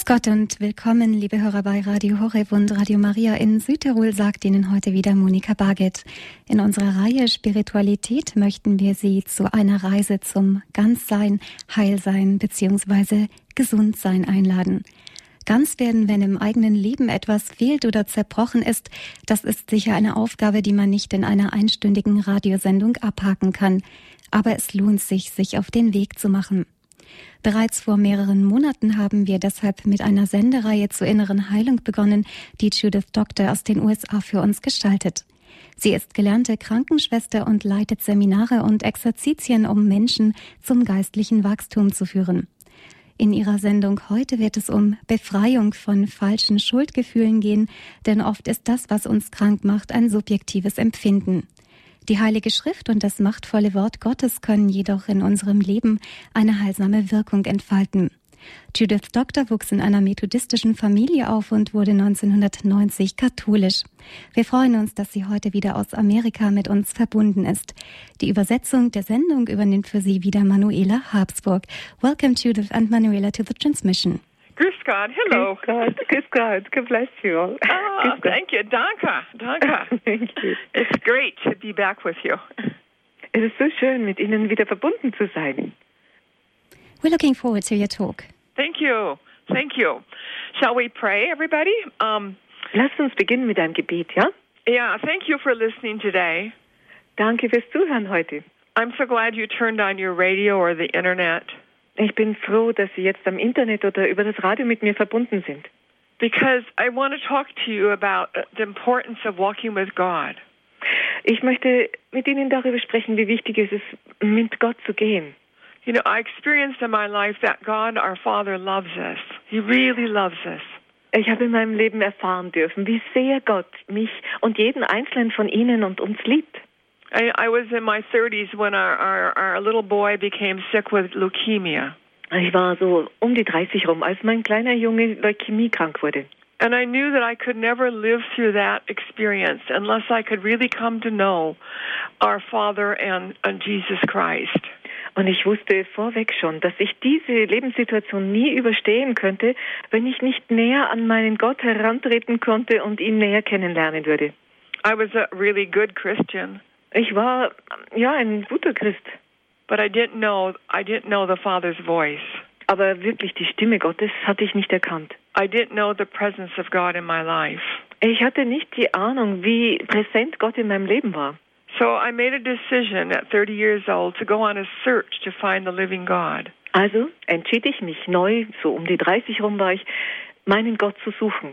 Gott und willkommen, liebe Hörer bei Radio Horeb und Radio Maria in Südtirol, sagt Ihnen heute wieder Monika Barget. In unserer Reihe Spiritualität möchten wir Sie zu einer Reise zum Ganzsein, Heilsein bzw. Gesundsein einladen. Ganz werden, wenn im eigenen Leben etwas fehlt oder zerbrochen ist, das ist sicher eine Aufgabe, die man nicht in einer einstündigen Radiosendung abhaken kann. Aber es lohnt sich, sich auf den Weg zu machen. Bereits vor mehreren Monaten haben wir deshalb mit einer Sendereihe zur inneren Heilung begonnen, die Judith Doctor aus den USA für uns gestaltet. Sie ist gelernte Krankenschwester und leitet Seminare und Exerzitien, um Menschen zum geistlichen Wachstum zu führen. In ihrer Sendung heute wird es um Befreiung von falschen Schuldgefühlen gehen, denn oft ist das, was uns krank macht, ein subjektives Empfinden. Die Heilige Schrift und das machtvolle Wort Gottes können jedoch in unserem Leben eine heilsame Wirkung entfalten. Judith Doctor wuchs in einer methodistischen Familie auf und wurde 1990 katholisch. Wir freuen uns, dass sie heute wieder aus Amerika mit uns verbunden ist. Die Übersetzung der Sendung übernimmt für Sie wieder Manuela Habsburg. Welcome Judith and Manuela to the transmission. Grüß Gott, hello. Grüß Gott, God bless you all. Thank you, danke. Thank you. It's great to be back with you. Es ist so schön, mit Ihnen wieder verbunden zu sein. We're looking forward to your talk. Thank you. Shall we pray, everybody? Lasst uns beginnen mit einem Gebet, ja? Yeah, thank you for listening today. Danke fürs Zuhören heute. I'm so glad you turned on your radio or the internet. Ich bin froh, dass Sie jetzt am Internet oder über das Radio mit mir verbunden sind. Because I want to talk to you about the importance of walking with God. Ich möchte mit Ihnen darüber sprechen, wie wichtig es ist, mit Gott zu gehen. You know, I experienced in my life that God, our Father, loves us. He really loves us. Ich habe in meinem Leben erfahren dürfen, wie sehr Gott mich und jeden Einzelnen von Ihnen und uns liebt. I was in my 30s when our little boy became sick with leukemia. Ich war so um die 30 rum, als mein kleiner Junge Leukämie krank wurde. And I knew that I could never live through that experience unless I could really come to know our Father and Jesus Christ. Und ich wusste vorweg schon, dass ich diese Lebenssituation nie überstehen könnte, wenn ich nicht näher an meinen Gott herantreten konnte und ihn näher kennenlernen würde. I was a really good Christian. Ich war, ja, ein guter Christ. But I didn't know the Father's voice. Aber wirklich die Stimme Gottes hatte ich nicht erkannt. I didn't know the presence of God in my life. Ich hatte nicht die Ahnung, wie präsent Gott in meinem Leben war. So I made a decision at 30 years old to go on a search to find the living God. Also entschied ich mich neu, so um die 30 rum war ich, meinen Gott zu suchen.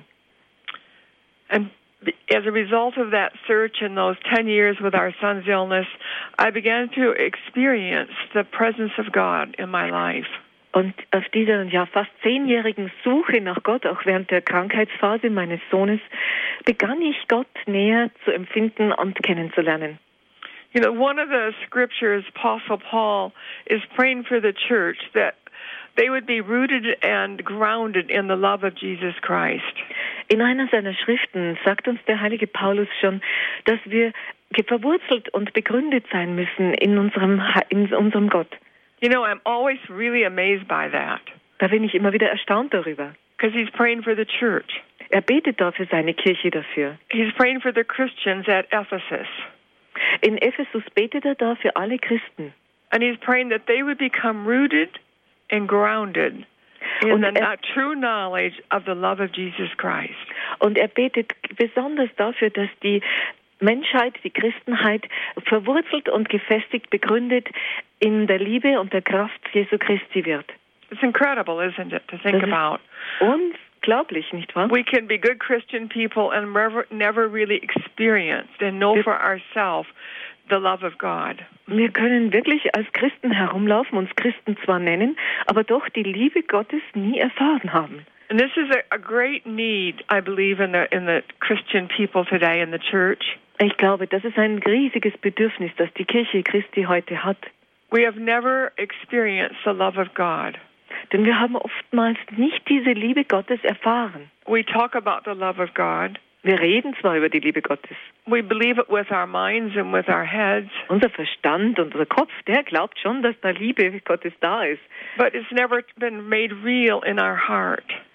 And as a result of that search and those 10 years with our son's illness, I began to experience the presence of God in my life. Und auf dieser ja fast 10-jährigen Suche nach Gott, auch während der Krankheitsphase meines Sohnes, begann ich Gott näher zu empfinden und kennenzulernen. You know, one of the scriptures, Apostle Paul is praying for the church that they would be rooted and grounded in the love of Jesus Christ. In einer seiner Schriften sagt uns der heilige Paulus schon, dass wir verwurzelt und begründet sein müssen in unserem Gott. You know, I'm always really amazed by that. Da bin ich immer wieder erstaunt darüber. Because he's praying for the church. Er betet da für seine Kirche dafür. He's praying for the Christians at Ephesus. In Ephesus betet er da für alle Christen. And he's praying that they would become rooted and grounded in the true knowledge of the love of Jesus Christ. Und er betet besonders dafür, dass die Menschheit, die Christenheit verwurzelt und gefestigt, begründet in der Liebe und der Kraft Jesu Christi wird. It's incredible, isn't it, to think about? Unglaublich, nicht wahr? We can be good Christian people and never really experienced and know for ourselves the love of God. Wir können wirklich als Christen herumlaufen, uns Christen zwar nennen, aber doch die Liebe Gottes nie erfahren haben. And this is a great need, I believe, in the Christian people today in the church. Ich glaube, das ist ein riesiges Bedürfnis, das die Kirche Christi heute hat. We have never experienced the love of God. Denn wir haben oftmals nicht diese Liebe Gottes erfahren. We talk about the love of God. Wir reden zwar über die Liebe Gottes. We believe it with our minds and with our heads. Unser Verstand und unser Kopf, der glaubt schon, dass da Liebe Gottes da ist. But it's never been made real in our heart.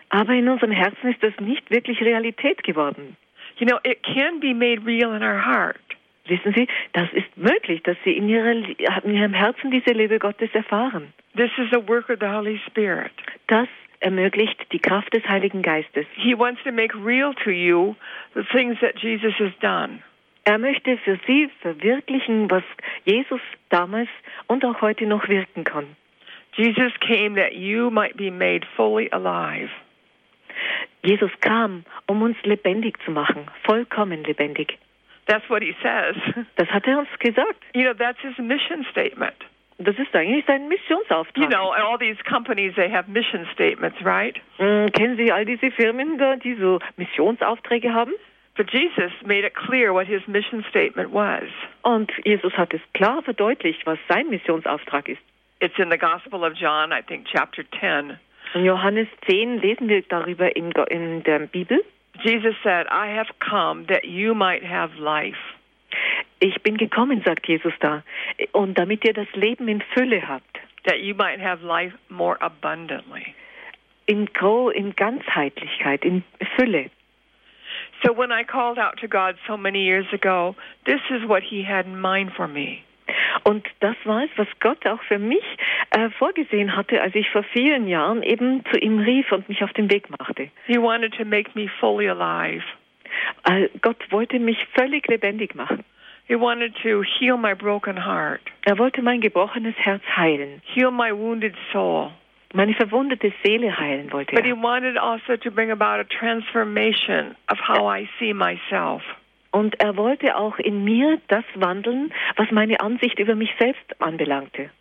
Aber in unserem Herzen ist das nicht wirklich Realität geworden. You know, it can be made real in our heart. Wissen Sie, das ist möglich, dass Sie in Ihrem Herzen diese Liebe Gottes erfahren. This is a work of the Holy Spirit. Das ermöglicht die Kraft des Heiligen Geistes. He wants to make real to you the things that Jesus has done. Er möchte für Sie verwirklichen, was Jesus damals und auch heute noch wirken kann. Jesus came that you might be made fully alive. Jesus kam, um uns lebendig zu machen, vollkommen lebendig. That's what he says. Das hat er uns gesagt. You know, that's his mission statement. Das ist eigentlich sein Missionsauftrag. You know, all these companies, they have mission statements, right? Kennen Sie all diese Firmen da, die so Missionsaufträge haben? But Jesus made it clear what his mission statement was. Und Jesus hat es klar verdeutlicht, was sein Missionsauftrag ist. It's in the Gospel of John, I think, chapter 10. In Johannes 10 lesen wir darüber in der Bibel. Jesus said, I have come that you might have life. Ich bin gekommen, sagt Jesus da, und damit ihr das Leben in Fülle habt. That you might have life more abundantly. In Ganzheitlichkeit, in Fülle. So when I called out to God so many years ago, this is what he had in mind for me. Und das war es, was Gott auch für mich vorgesehen hatte, als ich vor vielen Jahren eben zu ihm rief und mich auf den Weg machte. He wanted to make me fully alive. Gott wollte mich völlig lebendig machen. He wanted to heal my broken heart. Er wollte mein gebrochenes Herz heilen. Heal my wounded soul. Meine verwundete Seele heilen wollte But he er. wanted also to bring about a transformation of how I see myself. Und er wollte auch in mir das wandeln, was meine Ansicht über mich selbst anbelangte.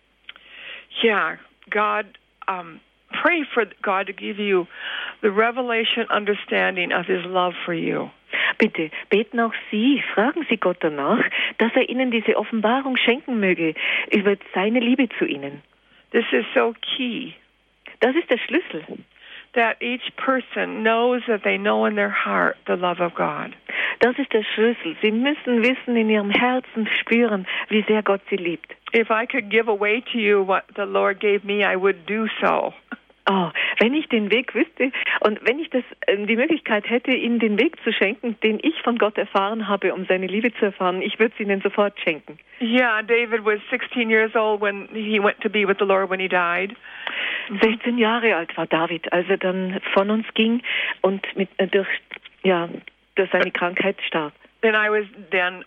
Yeah, God, pray for God to give you the revelation understanding of his love for you. Bitte, beten auch Sie, fragen Sie Gott danach, dass er Ihnen diese Offenbarung schenken möge über seine Liebe zu Ihnen. This is so key. Das ist der Schlüssel. That each person knows that they know in their heart the love of God. Das ist der Schlüssel. Sie müssen wissen, in Ihrem Herzen spüren, wie sehr Gott Sie liebt. If I could give away to you what the Lord gave me, I would do so. Oh, wenn ich den Weg wüsste und wenn ich die Möglichkeit hätte, Ihnen den Weg zu schenken, den ich von Gott erfahren habe, um seine Liebe zu erfahren, ich würde es Ihnen sofort schenken. Yeah, David was 16 years old when he went to be with the Lord when he died. 16 Jahre alt war David, als er dann von uns ging und durch seine Krankheit starb. I was then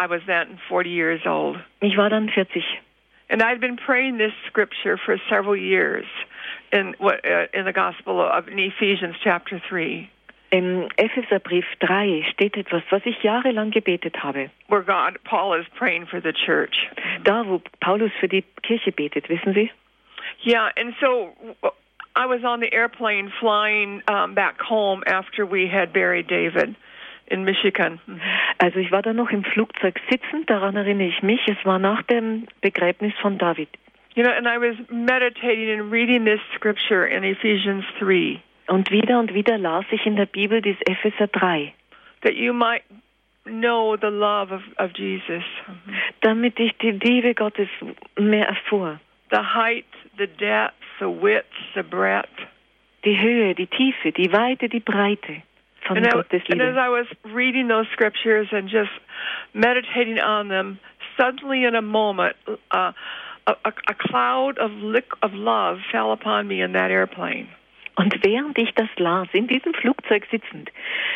40 years old. Ich war dann 40. And I'd been praying this scripture for several years in the Gospel of Ephesians chapter 3. Im Epheserbrief 3 steht etwas, was ich jahrelang gebetet habe. Where Paul is praying for the church. Da, wo Paulus für die Kirche betet, wissen Sie? Yeah, and so I was on the airplane flying back home after we had buried David in Michigan. Also ich war da noch im Flugzeug sitzend, daran erinnere ich mich. Es war nach dem Begräbnis von David. You know, and I was meditating and reading this scripture in Ephesians 3. Und wieder las ich in der Bibel das Epheser 3. That you might know the love of Jesus. Damit ich die Liebe Gottes mehr erfuhr. The height, the depth, the width, the breadth. Die Höhe, die Tiefe, die Weite, die Breite von Gottes Liebe. And as I was reading those scriptures and just meditating on them, suddenly in a moment, a cloud of love fell upon me in that airplane. Und während ich das las, in diesem Flugzeug sitzend,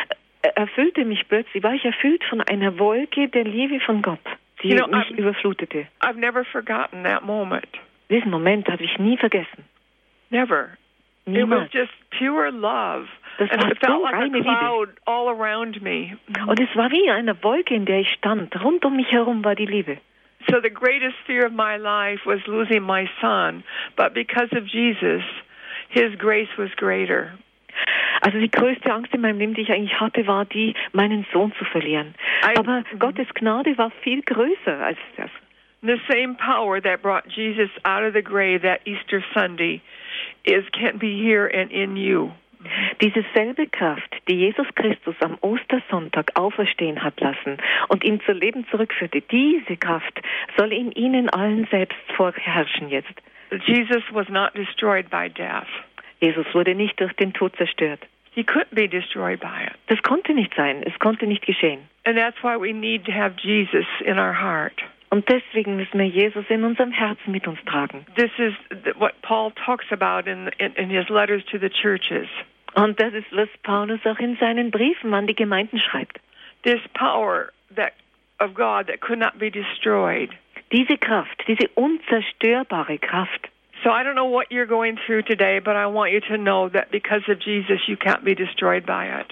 war ich erfüllt von einer Wolke der Liebe von Gott, die mich überflutete. I've never forgotten that moment. Diesen Moment habe ich nie vergessen. Never. Niemals. It was just pure love. Das and war it felt so like a reine cloud Liebe. all around me. Und es war wie eine Wolke, in der ich stand. Rund um mich herum war die Liebe. So the greatest fear of my life was losing my son, but because of Jesus, his grace was greater. Also die größte Angst in meinem Leben, die ich eigentlich hatte, war die, meinen Sohn zu verlieren. Aber Gottes Gnade war viel größer als das. The same power that brought Jesus out of the grave that Easter Sunday can be here and in you. Diese selbe Kraft, die Jesus Christus am Ostersonntag auferstehen hat lassen und ihn zu Leben zurückführte, diese Kraft soll in Ihnen allen selbst vorherrschen jetzt. Jesus was not destroyed by death. Jesus wurde nicht durch den Tod zerstört. He couldn't be destroyed by it. Das konnte nicht sein. Es konnte nicht geschehen. And that's why we need to have Jesus in our heart. Und deswegen müssen wir Jesus in unserem Herzen mit uns tragen. This is what Paul talks about in his letters to the churches. Und das ist, was Paulus auch in seinen Briefen an die Gemeinden schreibt. This power of God that could not be destroyed. Diese Kraft, diese unzerstörbare Kraft. So I don't know what you're going through today, but I want you to know that because of Jesus, you can't be destroyed by it.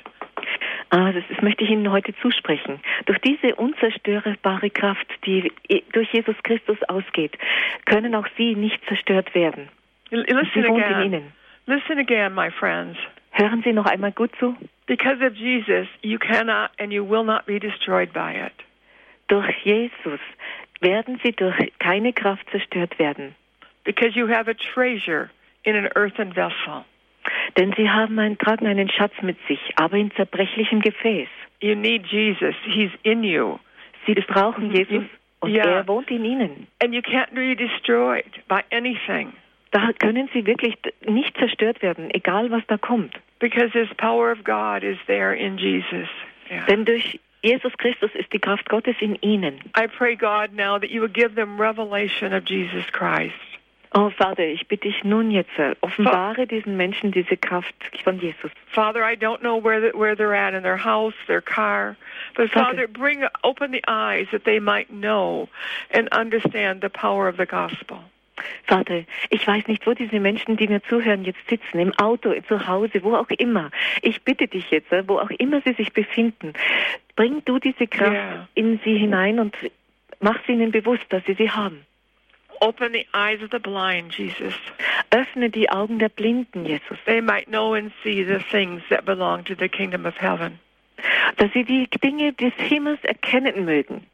Das möchte ich Ihnen heute zusprechen. Durch diese unzerstörbare Kraft, die durch Jesus Christus ausgeht, können auch Sie nicht zerstört werden. Sie wohnt in Ihnen. Listen again, my friends. Hören Sie noch einmal gut zu. Because of Jesus, you cannot and you will not be destroyed by it. Durch Jesus werden Sie durch keine Kraft zerstört werden. Because you have a treasure in an earthen vessel. Denn Sie tragen einen Schatz mit sich, aber in zerbrechlichem Gefäß. You need Jesus. He's in you. Sie brauchen Jesus und er wohnt in Ihnen. And you can't be destroyed by anything. Da können Sie wirklich nicht zerstört werden, egal was da kommt. Because His power of God is there in Jesus. Yeah. Denn durch Jesus Christus ist die Kraft Gottes in Ihnen. I pray, God, now that you will give them revelation of Jesus Christ. Oh, Vater, ich bitte dich nun jetzt, offenbare diesen Menschen diese Kraft von Jesus. Father, I don't know where they're at in their house, their car, but Father, open the eyes that they might know and understand the power of the gospel. Vater, ich weiß nicht, wo diese Menschen, die mir zuhören, jetzt sitzen, im Auto, zu Hause, wo auch immer. Ich bitte dich jetzt, wo auch immer sie sich befinden, bring du diese Kraft in sie hinein und mach sie ihnen bewusst, dass sie haben. Open the eyes of the blind, Jesus. Öffne die Augen der Blinden, Jesus. They might know and see the things that belong to the kingdom of heaven. Dass sie die Dinge des Himmels erkennen mögen.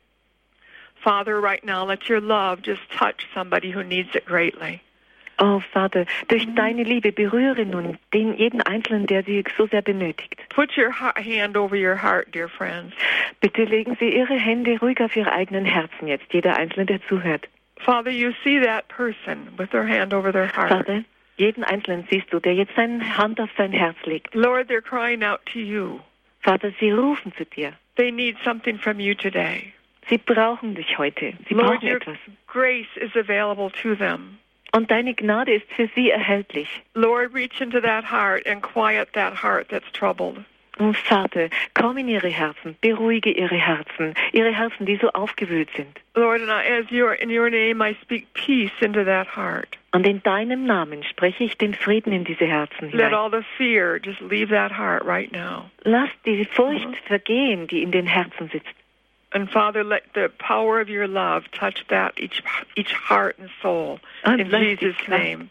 Father, right now, let your love just touch somebody who needs it greatly. Oh, Vater, durch deine Liebe berühre nun jeden Einzelnen, der sie so sehr benötigt. Put your hand over your heart, dear friends. Bitte legen Sie Ihre Hände ruhig auf Ihre eigenen Herzen jetzt, jeder Einzelne, der zuhört. Father, you see that person with their hand over their heart. Vater, jeden Einzelnen siehst du, der jetzt seine Hand auf sein Herz legt. Lord, they're crying out to you. Vater, sie rufen zu dir. They need something from you today. Sie brauchen dich heute. Sie Lord, brauchen etwas. Grace is available to them. Und deine Gnade ist für sie erhältlich. Lord, reach into that heart and quiet that heart that's troubled. Und Vater, komm in ihre Herzen, beruhige ihre Herzen, die so aufgewühlt sind. Lord, and in your name I speak peace into that heart. Und in deinem Namen spreche ich den Frieden in diese Herzen hinein. Let all the fear just leave that heart right now. Lass die Furcht vergehen, die in den Herzen sitzt. And Father, let the power of your love touch that each heart and soul in Jesus' name.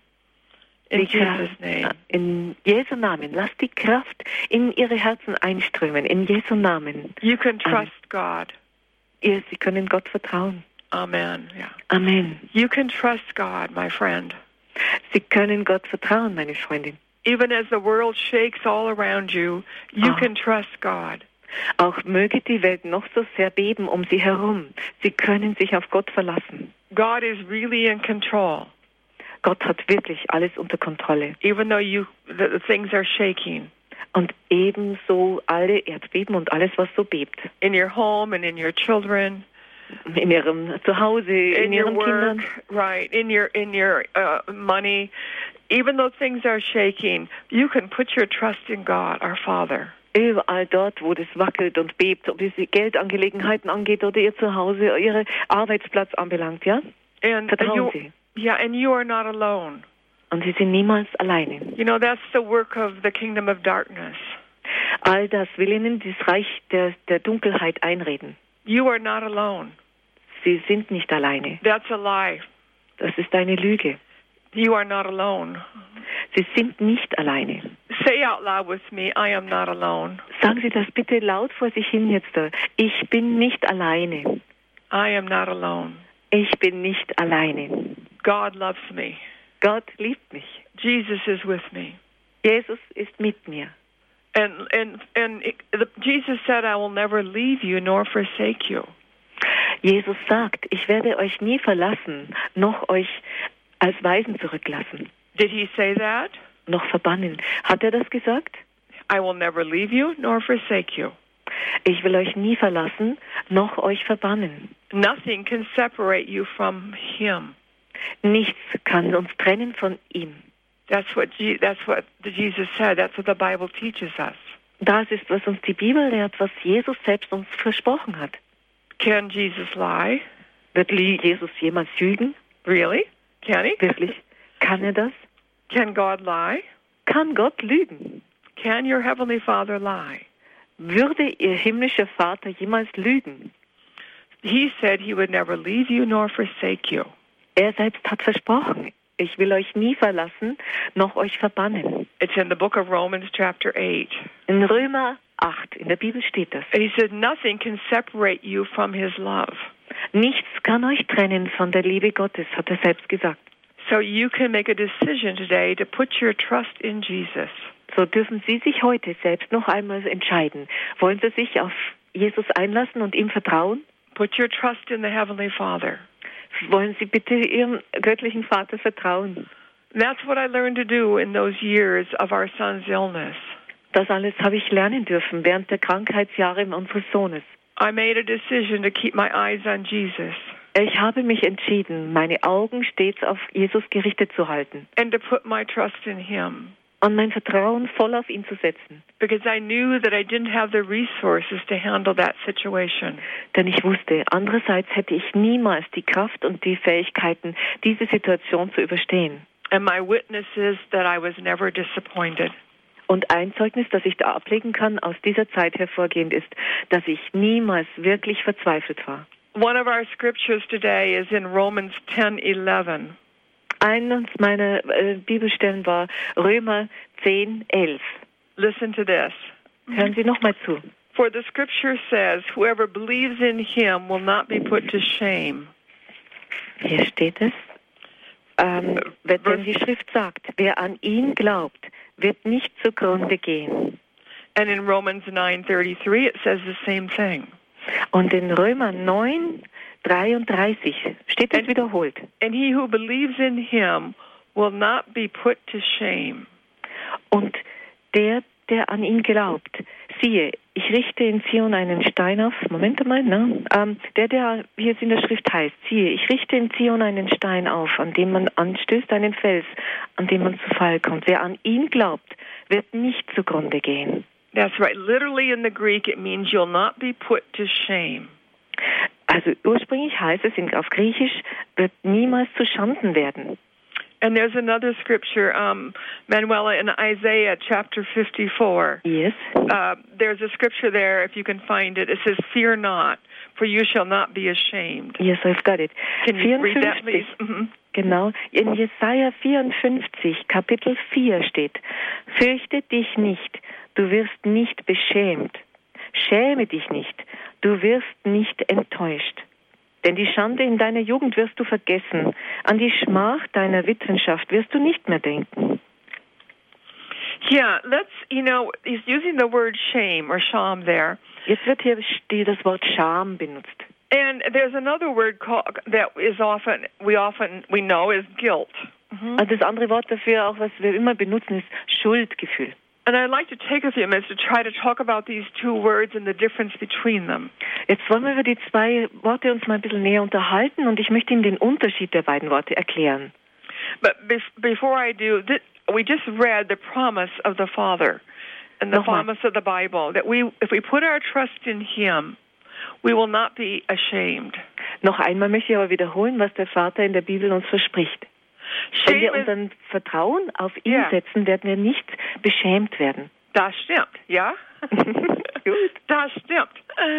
In Jesus' name. In Jesu Namen. Lass die Kraft in ihre Herzen einströmen. In Jesu Namen. You can trust God. Sie können Gott vertrauen. Amen. Yeah. Amen. You can trust God, my friend. Sie können Gott vertrauen, meine Freundin. Even as the world shakes all around you, you can trust God. Auch möge die Welt noch so sehr beben um sie herum. Sie können sich auf Gott verlassen. God is really in control. Gott hat wirklich alles unter Kontrolle. Even though the things are shaking. Und ebenso alle Erdbeben und alles, was so bebt. In your home and in your children. In ihrem Zuhause, in ihren Kindern. Right, in your money. Even though things are shaking, you can put your trust in God, our Father. Überall dort, wo das wackelt und bebt, ob es Geldangelegenheiten angeht oder ihr Zuhause, ihren Arbeitsplatz anbelangt, ja? Vertrauen Sie. Yeah, and you are not alone. Und Sie sind niemals alleine. You know, that's the work of the kingdom of darkness. All das will Ihnen das Reich der Dunkelheit einreden. You are not alone. Sie sind nicht alleine. That's a lie. Das ist eine Lüge. You are not alone. Sie sind nicht alleine. Say out loud with me, I am not alone. Sagen Sie das bitte laut vor sich hin jetzt. Ich bin nicht alleine. I am not alone. Ich bin nicht alleine. God loves me. Gott liebt mich. Jesus is with me. Jesus ist mit mir. And Jesus said, I will never leave you nor forsake you. Jesus sagt, ich werde euch nie verlassen, noch euch als Waisen zurücklassen. Did he say that? noch verbannen. Hat er das gesagt? I will never leave you nor forsake you. Ich will euch nie verlassen, noch euch verbannen. Nothing can separate you from him. Nichts kann uns trennen von ihm. That's what Jesus said. That's what the Bible teaches us. Das ist, was uns die Bibel lehrt, was Jesus selbst uns versprochen hat. Can Jesus lie? Wird Jesus jemals lügen? Really? Can he? Wirklich? Kann er das? Can God lie? Kann Gott lügen? Can your heavenly Father lie? Würde Ihr himmlischer Vater jemals lügen? He said he would never leave you nor forsake you. Er selbst hat versprochen, ich will euch nie verlassen, noch euch verbannen. It's in the book of Romans chapter 8. In Römer 8, in der Bibel steht das. And he said nothing can separate you from his love. Nichts kann euch trennen von der Liebe Gottes, hat er selbst gesagt. So you can make a decision today to put your trust in Jesus. So dürfen Sie sich heute selbst noch einmal entscheiden. Wollen Sie sich auf Jesus einlassen und ihm vertrauen? Put your trust in the Heavenly Father. Wollen Sie bitte Ihrem göttlichen Vater vertrauen? That's what I learned to do in those years of our son's illness. Das alles habe ich lernen dürfen während der Krankheitsjahre unseres Sohnes. I made a decision to keep my eyes on Jesus. Ich habe mich entschieden, meine Augen stets auf Jesus gerichtet zu halten. And to put my trust in him. Und mein Vertrauen voll auf ihn zu setzen. Because I knew that I didn't have the resources to handle that situation. Denn ich wusste, andererseits hätte ich niemals die Kraft und die Fähigkeiten, diese Situation zu überstehen. And my witness is that I was never disappointed. Und ein Zeugnis, das ich da ablegen kann, aus dieser Zeit hervorgehend ist, dass ich niemals wirklich verzweifelt war. One of our scriptures today is in Romans 10:11. Eines meiner Bibelstellen war Römer 10:11. Listen to this. Hören Sie noch mal zu. For the scripture says, whoever believes in him will not be put to shame. Hier steht es. Denn die Schrift sagt, wer an ihn glaubt, wird nicht zugrunde gehen. And in Romans 9:33 it says the same thing. Und in Römer 9:33 steht es wiederholt. And he who believes in him will not be put to shame. Und der an ihn glaubt, siehe, ich richte in Zion einen Stein auf. Moment einmal, der wie es in der Schrift heißt, siehe, ich richte in Zion einen Stein auf, an dem man anstößt, einen Fels, an dem man zu Fall kommt. Wer an ihn glaubt, wird nicht zugrunde gehen. That's right. Literally in the Greek it means you'll not be put to shame. Also ursprünglich heißt es auf Griechisch, wird niemals zu Schanden werden. And there's another scripture, Manuela, in Isaiah chapter 54. Yes. There's a scripture there, if you can find it. It says, fear not, for you shall not be ashamed. Yes, I've got it. Can you read that, please? Mm-hmm. Genau. In Jesaja 54, Kapitel 4 steht, fürchte dich nicht, du wirst nicht beschämt. Schäme dich nicht, du wirst nicht enttäuscht. Denn die Schande in deiner Jugend wirst du vergessen. An die Schmach deiner Witwenschaft wirst du nicht mehr denken. Yeah, he's using the word shame or sham there. Jetzt wird hier das Wort Scham benutzt. And there's another word that is we know is guilt. Mm-hmm. Das andere Wort dafür, auch was wir immer benutzen, ist Schuldgefühl. And I'd like to take a few minutes to try to talk about these two words and the difference between them. Jetzt wollen wir über die zwei Worte uns mal ein bisschen näher unterhalten und ich möchte Ihnen den Unterschied der beiden Worte erklären. But before I do, we just read the promise of the Father and the promise of the Bible that if we put our trust in Him, we will not be ashamed. Noch einmal möchte ich aber wiederholen, was der Vater in der Bibel uns verspricht. Wenn wir unser Vertrauen auf ihn setzen, werden wir nicht beschämt werden. Das stimmt, ja? Gut. Das stimmt.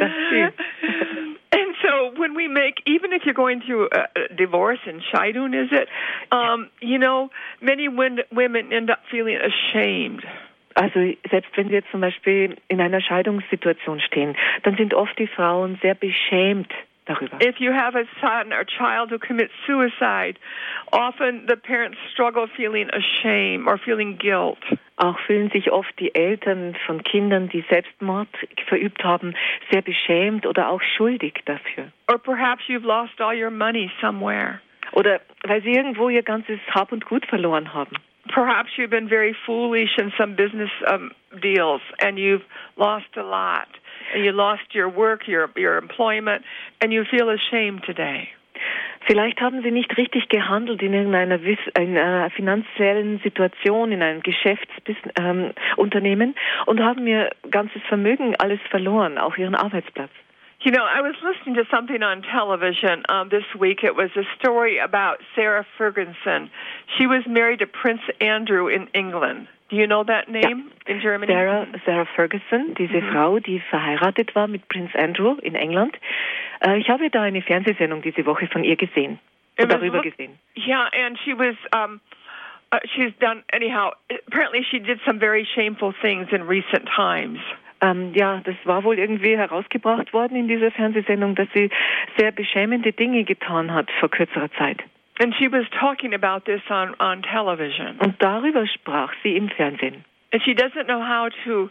And so when we even if you're going through a divorce and Scheidung, is it, many women end up feeling ashamed. Also selbst wenn wir zum Beispiel in einer Scheidungssituation stehen, dann sind oft die Frauen sehr beschämt darüber. If you have a son or child who commits suicide, often the parents struggle feeling ashamed or feeling guilt. Auch fühlen sich oft die Eltern von Kindern, die Selbstmord verübt haben, sehr beschämt oder auch schuldig dafür. Or perhaps you've lost all your money somewhere. Oder weil sie irgendwo ihr ganzes Hab und Gut verloren haben. perhaps you've been very foolish in some business deals, and you've lost a lot, and you lost your work, your employment, and you feel ashamed today. Vielleicht haben Sie nicht richtig gehandelt in irgendeiner finanziellen Situation, in einem Geschäftsunternehmen und haben Ihr ganzes Vermögen alles verloren, auch Ihren Arbeitsplatz. You know, I was listening to something on television this week. It was a story about Sarah Ferguson. She was married to Prince Andrew in England. Do you know that name in Germany? Sarah Ferguson, diese Frau, die verheiratet war mit Prince Andrew in England. Ich habe da eine Fernsehsendung diese Woche von ihr gesehen. Darüber gesehen. Yeah, and she was, she's done, anyhow, apparently she did some very shameful things in recent times. Ja, das war wohl irgendwie herausgebracht worden in dieser Fernsehsendung, dass sie sehr beschämende Dinge getan hat vor kürzerer Zeit. And she was talking about this on television. Und darüber sprach sie im Fernsehen. And she doesn't know how to.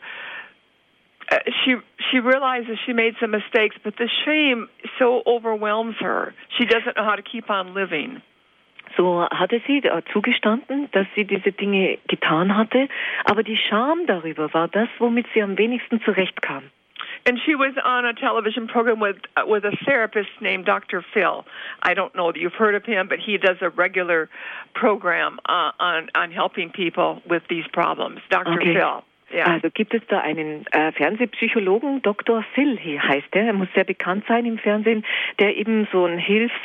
She realizes she made some mistakes, but the shame so overwhelms her. She doesn't know how to keep on living. So hatte sie zugestanden, dass sie diese Dinge getan hatte, aber die Scham darüber war das, womit sie am wenigsten zurechtkam. And she was on a television program with a therapist named Dr. Phil. I don't know that you've heard of him, but he does a regular program on helping people with these problems. Dr. Phil. Ja. Also gibt es da einen Fernsehpsychologen, Dr. Phil heißt er. Er muss sehr bekannt sein im Fernsehen, der eben so ein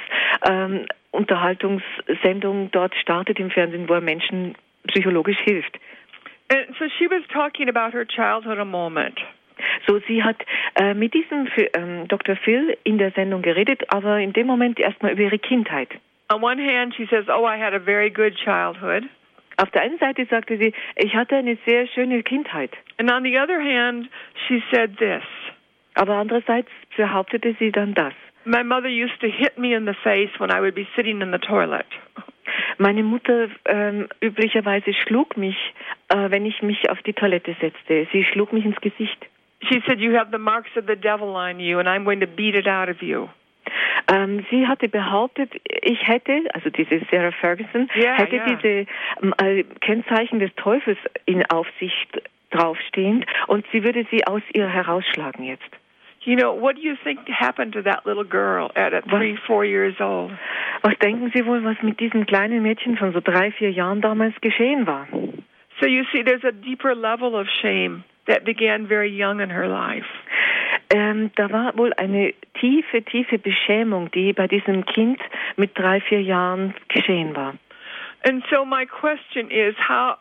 Unterhaltungssendung dort startet im Fernsehen, wo er Menschen psychologisch hilft. And so she was talking about her childhood a moment. So, sie hat mit diesem Dr. Phil in der Sendung geredet, aber in dem Moment erstmal über ihre Kindheit. On one hand, she says, "Oh, I had a very good childhood." Auf der einen Seite sagte sie, ich hatte eine sehr schöne Kindheit. And on the other hand, she said this. Aber andererseits behauptete sie dann das. My mother used to hit me in the face when I would be sitting in the toilet. Meine Mutter üblicherweise schlug mich, wenn ich mich auf die Toilette setzte. Sie schlug mich ins Gesicht. She said, "You have the marks of the devil on you, and I'm going to beat it out of you." Sie hatte behauptet, ich hätte, also diese Sarah Ferguson, diese Kennzeichen des Teufels auf sich draufstehend und sie würde sie aus ihr herausschlagen jetzt. You know, what do you think happened to that little girl at 3, 4 years old? Was denken Sie wohl, was mit diesem kleinen Mädchen von so 3, 4 Jahren damals geschehen war? So you see, there's a deeper level of shame that began very young in her life. Da war wohl eine tiefe, tiefe Beschämung, die bei diesem Kind mit 3, 4 Jahren geschehen war. And so my question is, how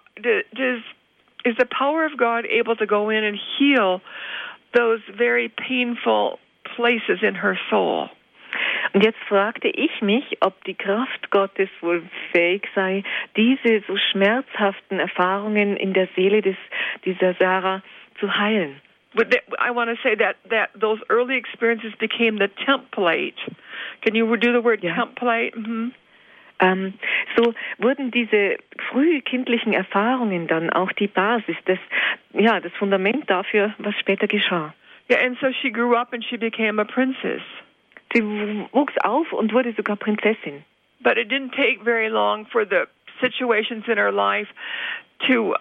is the power of God able to go in and heal those very painful places in her soul? Und jetzt fragte ich mich, ob die Kraft Gottes wohl fähig sei, diese so schmerzhaften Erfahrungen in der Seele dieser Sarah zu heilen. I want to say that those early experiences became the template. Can you do the word template? Mm-hmm. So wurden diese frühkindlichen Erfahrungen dann auch die Basis, das Fundament dafür, was später geschah. Yeah, and so she grew up and she became a princess. Sie wuchs auf und wurde sogar Prinzessin. But it didn't take very long for the situations in her life to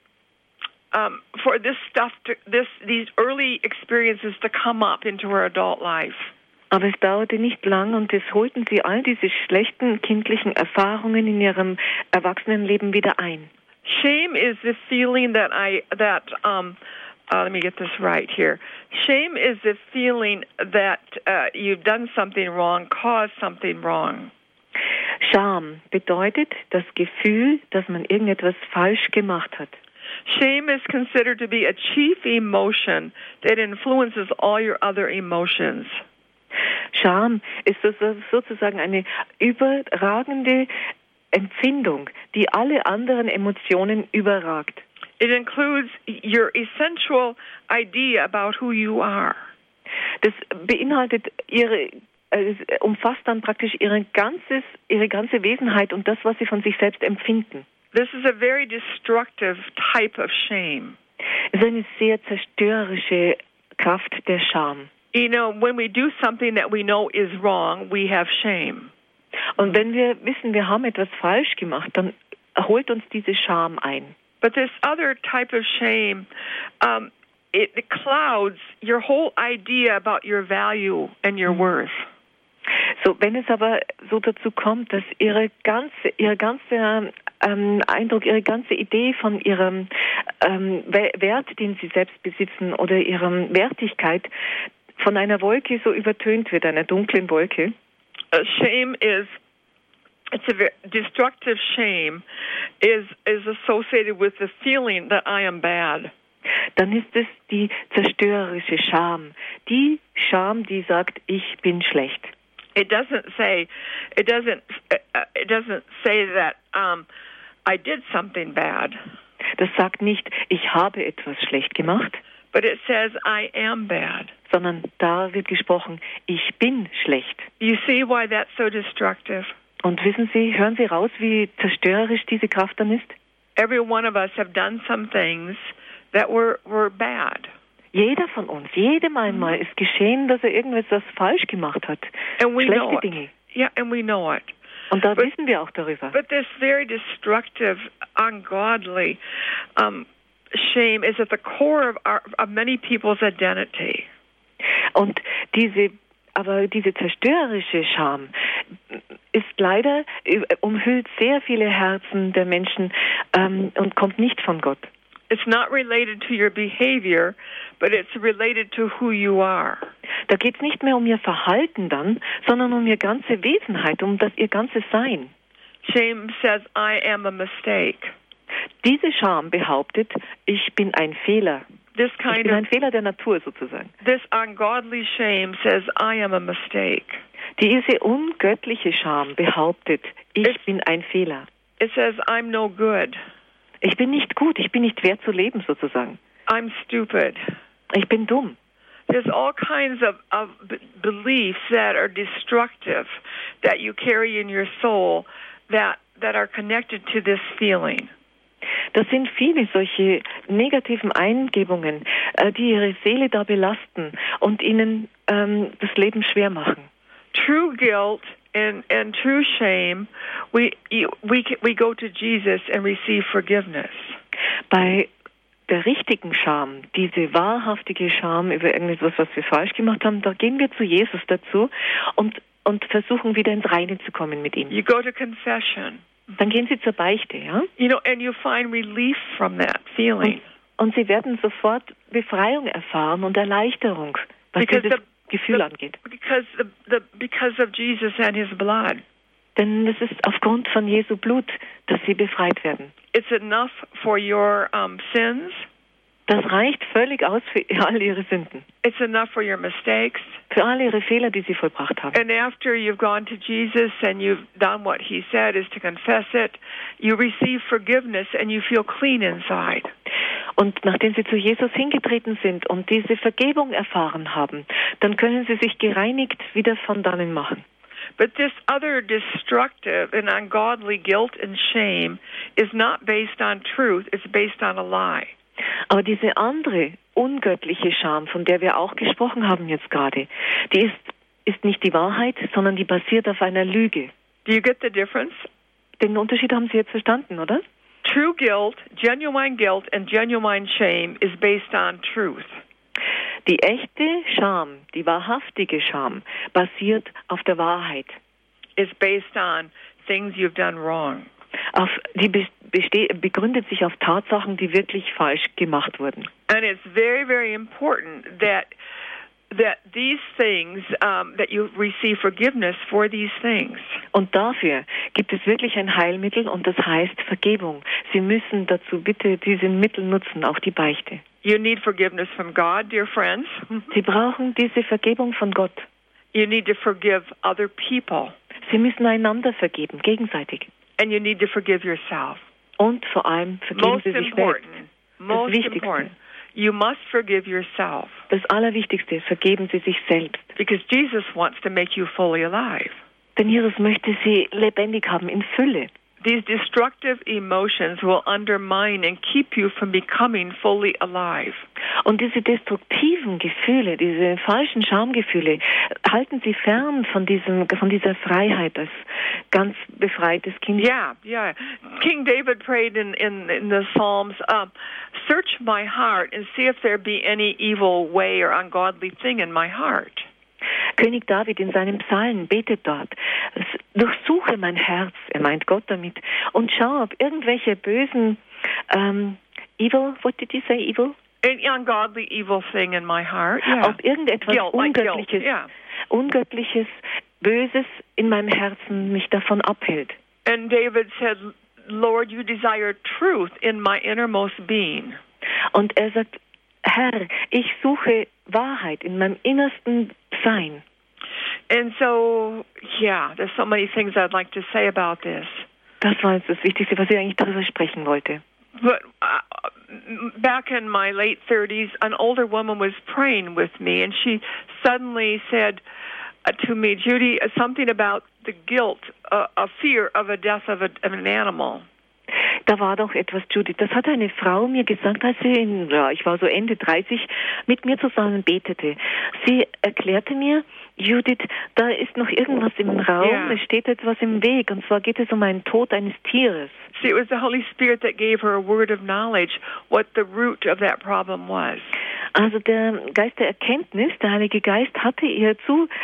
for this stuff these early experiences to come up into her adult life. Aber es dauerte nicht lang und es holten sie all diese schlechten kindlichen Erfahrungen in ihrem Erwachsenenleben wieder ein. Shame is the feeling that let me get this right here. Shame is the feeling that you've done something wrong, caused something wrong. Scham bedeutet das Gefühl, dass man irgendetwas falsch gemacht hat. Shame is considered to be a chief emotion that influences all your other emotions. Scham ist sozusagen eine überragende Empfindung, die alle anderen Emotionen überragt. It includes your essential idea about who you are. Das beinhaltet umfasst dann praktisch ihre ganze Wesenheit und das, was sie von sich selbst empfinden. This is a very destructive type of shame. Es ist eine sehr zerstörerische Kraft der Scham. You know, when we do something that we know is wrong, we have shame. Und wenn wir wissen, wir haben etwas falsch gemacht, dann holt uns diese Scham ein. But this other type of shame, it clouds your whole idea about your value and your worth. So, wenn es aber so dazu kommt, dass ihr ganzer Eindruck, ihre ganze Idee von ihrem Wert, den sie selbst besitzen, oder ihrer Wertigkeit von einer Wolke so übertönt wird, einer dunklen Wolke. Shame it's a very destructive shame is associated with the feeling that I am bad. Dann ist es die zerstörerische Scham. Die Scham, die sagt, ich bin schlecht. It doesn't say that I did something bad. Das sagt nicht, ich habe etwas schlecht gemacht. But it says I am bad. Sondern da wird gesprochen, ich bin schlecht. You see why that's so destructive? Und wissen Sie, hören Sie raus, wie zerstörerisch diese Kraft dann ist? Every one of us have done some things that were bad. Jeder von uns, jedem einmal ist geschehen, dass er irgendetwas falsch gemacht hat. Schlechte Dinge. Yeah, and we know it. Und da wissen wir auch darüber. But this very destructive, ungodly shame is at the core of many people's identity. Und diese zerstörerische Scham ist leider, umhüllt sehr viele Herzen der Menschen und kommt nicht von Gott. It's not related to your behavior, but it's related to who you are. Da geht es nicht mehr um ihr Verhalten dann, sondern um ihr ganze Wesenheit, um ihr ganzes Sein. Shame says, I am a mistake. Diese Scham behauptet, ich bin ein Fehler. Ich bin ein Fehler der Natur sozusagen. This ungodly shame says, I am a mistake. Diese ungöttliche Scham behauptet, ich bin ein Fehler. It says, I'm no good. Ich bin nicht gut, ich bin nicht wert zu leben sozusagen. I'm stupid. Ich bin dumm. There's all kinds of beliefs that are destructive that you carry in your soul that are connected to this feeling. Das sind viele solche negativen Eingebungen, die ihre Seele da belasten und ihnen das Leben schwer machen. True guilt and true shame, we go to Jesus and receive forgiveness. Bei der richtigen Scham, diese wahrhaftige Scham über irgendetwas, was wir falsch gemacht haben, da gehen wir zu Jesus dazu und versuchen wieder ins Reine zu kommen mit ihm. You go to confession. Dann gehen Sie zur Beichte, ja? And you find relief from that feeling. Und Sie werden sofort Befreiung erfahren und Erleichterung, was dieses Gefühl angeht. Because of Jesus and His blood. Denn es ist aufgrund von Jesu Blut, dass Sie befreit werden. It's enough for your sins. Das reicht völlig aus für all Ihre Sünden. It's enough for your mistakes. Für all Ihre Fehler, die Sie vollbracht haben. And after you've gone to Jesus and you've done what He said is to confess it, you receive forgiveness and you feel clean inside. Und nachdem Sie zu Jesus hingetreten sind und diese Vergebung erfahren haben, dann können Sie sich gereinigt wieder von dannen machen. But this other destructive and ungodly guilt and shame is not based on truth, it's based on a lie. Aber diese andere ungöttliche Scham, von der wir auch gesprochen haben jetzt gerade, die ist nicht die Wahrheit, sondern die basiert auf einer Lüge. Do you get the difference? Den Unterschied haben Sie jetzt verstanden, oder? True guilt and genuine shame is based on truth. Die echte Scham, die wahrhaftige Scham, basiert auf der Wahrheit. Is based on things you've done wrong. Die begründet sich auf Tatsachen, die wirklich falsch gemacht wurden. And it's very, very important that these things, that you receive forgiveness for these things. Und dafür gibt es wirklich ein Heilmittel und das heißt Vergebung. Sie müssen dazu bitte diese Mittel nutzen, auch die Beichte. You need forgiveness from God, dear friends. Sie brauchen diese Vergebung von Gott. You need to forgive other people. Sie müssen einander vergeben, gegenseitig. And you need to forgive yourself. Und vor allem vergeben Sie sich selbst. Most important. You must forgive yourself. Das Allerwichtigste, vergeben Sie sich selbst. Because Jesus wants to make you fully alive. Denn Jesus möchte Sie lebendig haben, in Fülle. These destructive emotions will undermine and keep you from becoming fully alive. Und diese destruktiven Gefühle, diese falschen Schamgefühle, halten Sie fern von dieser Freiheit als ganz befreites Kind. Yeah. King David prayed in the Psalms, search my heart and see if there be any evil way or ungodly thing in my heart. König David in seinem Psalm betet dort, durchsuche mein Herz, er meint Gott damit, und schau, ob irgendwelche bösen, evil, what did you say, evil? An ungodly evil thing in my heart. Yeah. Ob irgendetwas Ungöttliches, Böses in meinem Herzen mich davon abhält. And David said, Lord, you desire truth in my innermost being. Und er sagt, Herr, ich suche Wahrheit in meinem innersten Sein. And so, there's so many things I'd like to say about this. Das war jetzt das Wichtigste, was ich eigentlich darüber sprechen wollte. But back in my late 30s, an older woman was praying with me, and she suddenly said to me, Judy, something about the guilt, a fear of a death of an animal. Da war doch etwas, Judith. Das hat eine Frau mir gesagt, als sie, ich war so Ende 30, mit mir zusammen betete. Sie erklärte mir, Judith, da ist noch irgendwas im Raum, es steht etwas im Weg, und zwar geht es um einen Tod eines Tieres. See, it was the Holy Spirit that gave her a word of knowledge, what the root of that problem was. Also der Geist der Erkenntnis, der Heilige Geist hatte ihr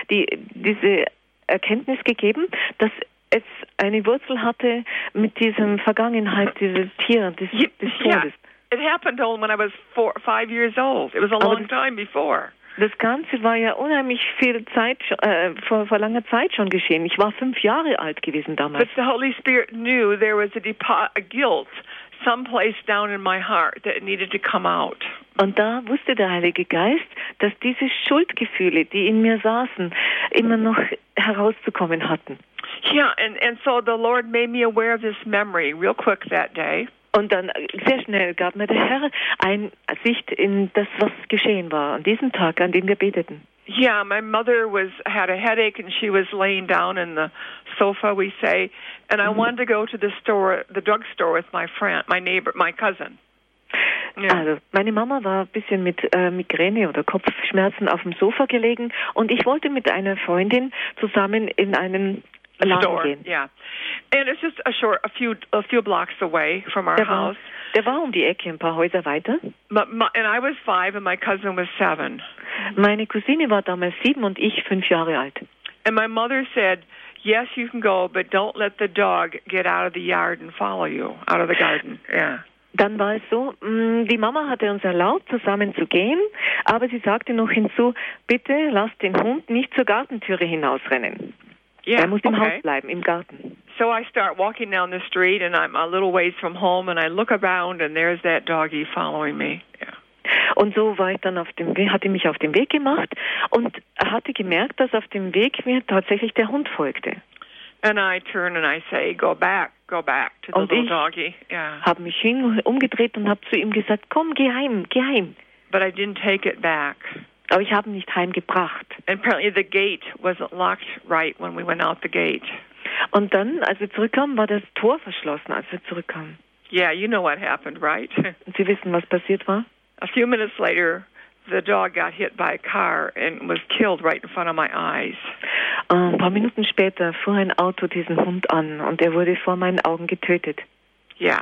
diese Erkenntnis gegeben, dass es eine Wurzel hatte mit diesem Vergangenheit dieses Tiers, des Todes. It happened when I was 5 years old. It was a long time before. Das Ganze war ja unheimlich viel Zeit, vor langer Zeit schon geschehen. Ich war 5 Jahre alt gewesen damals. But the Holy Spirit knew there was a guilt someplace down in my heart that needed to come out. Und da wusste der Heilige Geist, dass diese Schuldgefühle, die in mir saßen, immer noch herauszukommen hatten. Yeah, and so the Lord made me aware of this memory real quick that day. Und dann sehr schnell gab mir der Herr Einsicht in das, was geschehen war an diesem Tag, an dem wir beteten. Yeah, my mother had a headache and she was laying down in the sofa, we say, and I wanted to go to the drugstore with my friend, my neighbor, my cousin. Yeah. Also, meine Mama war ein bisschen mit Migräne oder Kopfschmerzen auf dem Sofa gelegen und ich wollte mit einer Freundin zusammen in einen Laden gehen. Yeah, and it's just a few blocks away from our house. Der war um die Ecke, ein paar Häuser weiter. And I was 5 and my cousin was 7. Meine Cousine war damals 7 und ich 5 Jahre alt. And my mother said, yes, you can go, but don't let the dog get out of the yard and follow you, out of the garden. Yeah. Dann war es so, die Mama hatte uns erlaubt, zusammen zu gehen, aber sie sagte noch hinzu, bitte lass den Hund nicht zur Gartentüre hinausrennen. Yeah, er muss im Haus bleiben, im Garten. So I start walking down the street and I'm a little ways from home and I look around and there's that doggy following me. Yeah. Und so war ich dann hatte mich auf den Weg gemacht und hatte gemerkt, dass auf dem Weg mir tatsächlich der Hund folgte. And I turn and I say, go back to the little doggy. Yeah. Habe mich umgedreht und habe zu ihm gesagt, komm, geh heim. But I didn't take it back. Aber ich habe ihn nicht heimgebracht. And apparently the gate wasn't locked right when we went out the gate. Und dann, als wir zurückkamen, war das Tor verschlossen, als wir zurückkamen. Yeah, you know what happened, right? Und Sie wissen, was passiert war? A few minutes later, the dog got hit by a car and was killed right in front of my eyes. Ein paar Minuten später fuhr ein Auto diesen Hund an und er wurde vor meinen Augen getötet. Yeah.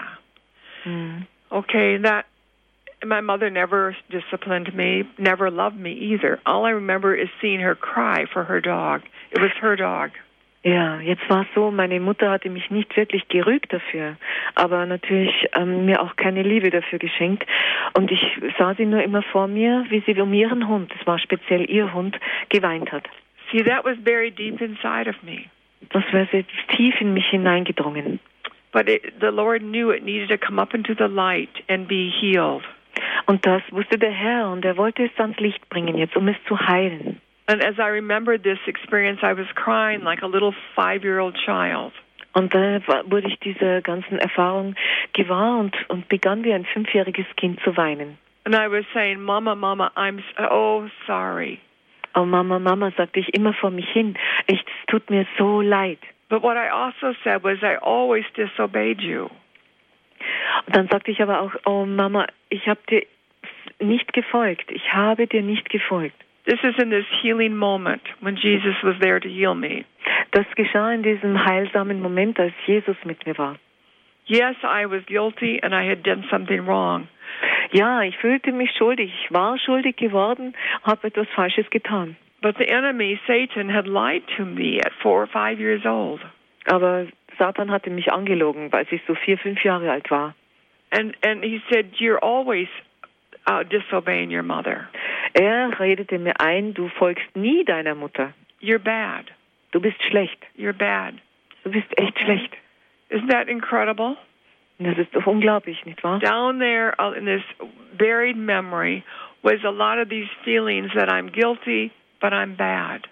Okay, my mother never disciplined me, never loved me either. All I remember is seeing her cry for her dog. It was her dog. Ja, jetzt war es so, meine Mutter hatte mich nicht wirklich gerügt dafür, aber natürlich mir auch keine Liebe dafür geschenkt. Und ich sah sie nur immer vor mir, wie sie um ihren Hund, das war speziell ihr Hund, geweint hat. See, that was very deep inside of me. Das war sehr tief in mich hineingedrungen. But the Lord knew it needed to come up into the light and be healed. Und das wusste der Herr und er wollte es ans Licht bringen jetzt, um es zu heilen. And as I remembered this experience, I was crying like a little 5-year-old child. Und da wurde ich dieser ganzen Erfahrung gewahr und begann wie ein 5-jähriges Kind zu weinen. And I was saying, Mama, I'm so sorry. Oh Mama, sagte ich immer vor mich hin. Es tut mir so leid. But what I also said was, I always disobeyed you. Und dann sagte ich aber auch, oh Mama, ich habe dir nicht gefolgt. Ich habe dir nicht gefolgt. This is in this healing moment when Jesus was there to heal me. Das geschah in diesem heilsamen Moment, als Jesus mit mir war. Yes, I was guilty and I had done something wrong. Ja, ich fühlte mich schuldig. Ich war schuldig geworden, habe etwas Falsches getan. But the enemy, Satan, had lied to me at 4 or 5 years old. Aber Satan hatte mich angelogen, als ich so 4, 5 Jahre alt war. And he said, you're always disobeying your mother. Er redete mir ein, du folgst nie deiner Mutter. You're bad. Du bist schlecht. You're bad. Du bist echt schlecht. Isn't that incredible? Das ist doch unglaublich, nicht wahr? Down there in this buried memory was a lot of these feelings that I'm guilty, but I'm bad.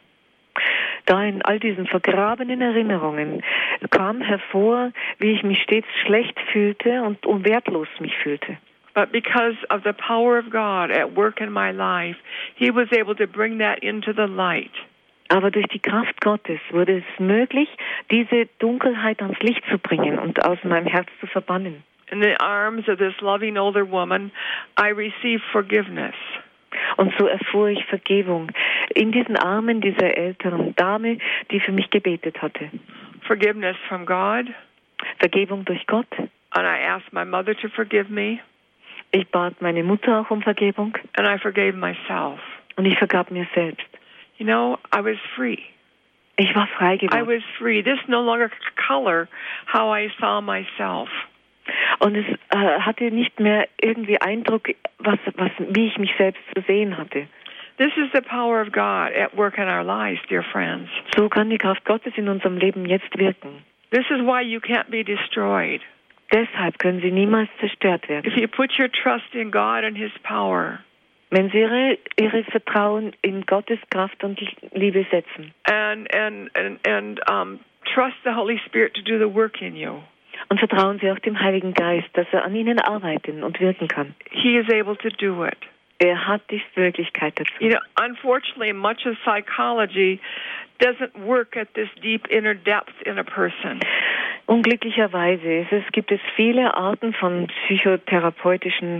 Da in all diesen vergrabenen Erinnerungen kam hervor, wie ich mich stets schlecht fühlte und wertlos mich fühlte. But because of the power of God at work in my life, He was able to bring that into the light. Aber durch die Kraft Gottes wurde es möglich, diese Dunkelheit ans Licht zu bringen und aus meinem Herz zu verbannen. In the arms of this loving older woman, I received forgiveness. Und so erfuhr ich Vergebung in diesen Armen dieser älteren Dame, die für mich gebetet hatte. Forgiveness from God. Vergebung durch Gott. And I asked my mother to forgive me. Ich bat meine Mutter auch um Vergebung. And I forgave myself. Und ich vergab mir selbst. You know, I was free. Ich war frei geworden. I was free. This no longer color how I saw myself. Und es hatte nicht mehr irgendwie Eindruck, wie ich mich selbst zu sehen hatte. This is the power of God at work in our lives, dear friends. So kann die Kraft Gottes in unserem Leben jetzt wirken. This is why you can't be destroyed. Deshalb können sie niemals zerstört werden. If you put your trust in God and His power. Wenn sie ihre Vertrauen in Gottes Kraft und Liebe setzen. And trust the Holy Spirit to do the work in you. Und vertrauen Sie auch dem Heiligen Geist, dass er an ihnen arbeiten und wirken kann. He is able to do it. Er hat die Möglichkeit dazu. You know, unfortunately, much of psychology doesn't work at this deep inner depth in a person. Unglücklicherweise gibt es viele Arten von psychotherapeutischen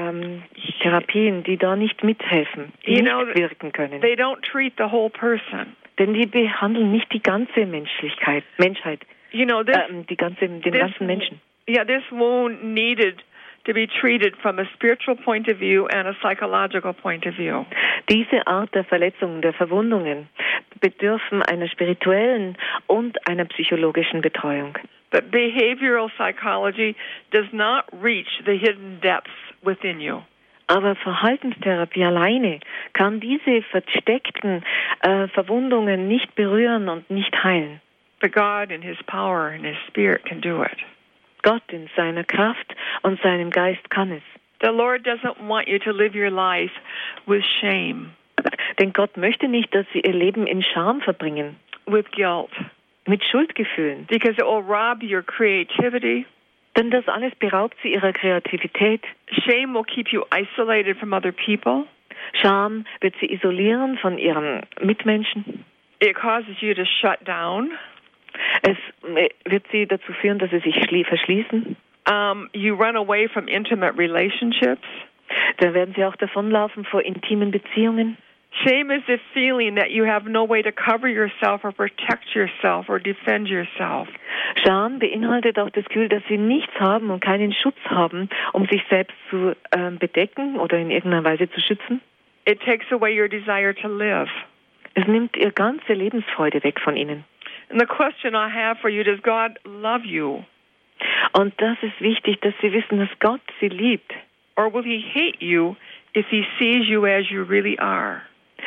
Therapien, die da nicht mithelfen, die nicht wirken können. They don't treat the whole person. Denn die behandeln nicht die ganze Menschheit. You know, den ganzen Menschen. Yeah, this wound needed to be treated from a spiritual point of view and a psychological point of view. Diese Art der Verletzungen, der Verwundungen bedürfen einer spirituellen und einer psychologischen Betreuung. But behavioral psychology does not reach the hidden depths within you. Aber Verhaltenstherapie alleine kann diese versteckten Verwundungen nicht berühren und nicht heilen. But God in His power and His Spirit can do it. Gott in seiner Kraft und seinem Geist kann es. The Lord doesn't want you to live your life with shame. Denn Gott möchte nicht, dass Sie Ihr Leben in Scham verbringen. With guilt. Mit Schuldgefühlen. Because it will rob your creativity. Denn das alles beraubt Sie Ihrer Kreativität. Shame will keep you isolated from other people. Scham wird Sie isolieren von Ihren Mitmenschen. It causes you to shut down. Es wird Sie dazu führen, dass Sie sich verschließen. You run away from intimate relationships. Da werden Sie auch davonlaufen vor intimen Beziehungen. Shame is the feeling that you have no way to cover yourself or protect yourself or defend yourself. Scham beinhaltet auch das Gefühl, dass Sie nichts haben und keinen Schutz haben, um sich selbst zu bedecken oder in irgendeiner Weise zu schützen. It takes away your desire to live. Es nimmt Ihre ganze Lebensfreude weg von Ihnen. And the question I have for you, does God love you? Und das ist wichtig, dass Sie wissen, dass Gott Sie liebt. Or will He hate you if He sees you as you really are?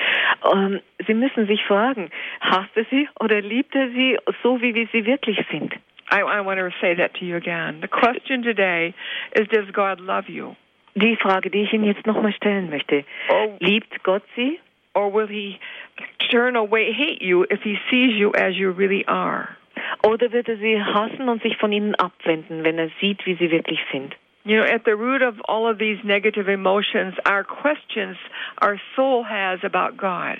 Sie müssen sich fragen, hasst er Sie oder liebt er Sie so, wie Sie wirklich sind? I want to say that to you again. The question today is, does God love you? Die Frage, die ich Ihnen jetzt nochmal stellen möchte. Liebt Gott Sie? Or will He turn away, hate you if He sees you as you really are? Oder wird er Sie hassen und sich von Ihnen abwenden, wenn er sieht, wie Sie wirklich sind? You know, at the root of all of these negative emotions are questions our soul has about God.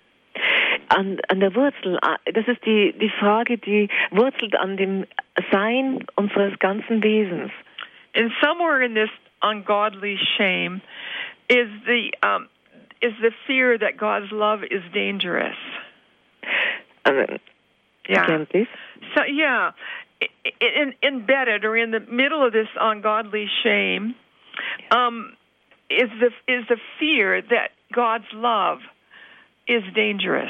An der Wurzel, das ist die Frage, die wurzelt an dem Sein unseres ganzen Wesens. And somewhere in this ungodly shame, is the fear that God's love is dangerous. Again, please. So embedded or in the middle of this ungodly shame, is the fear that God's love is dangerous.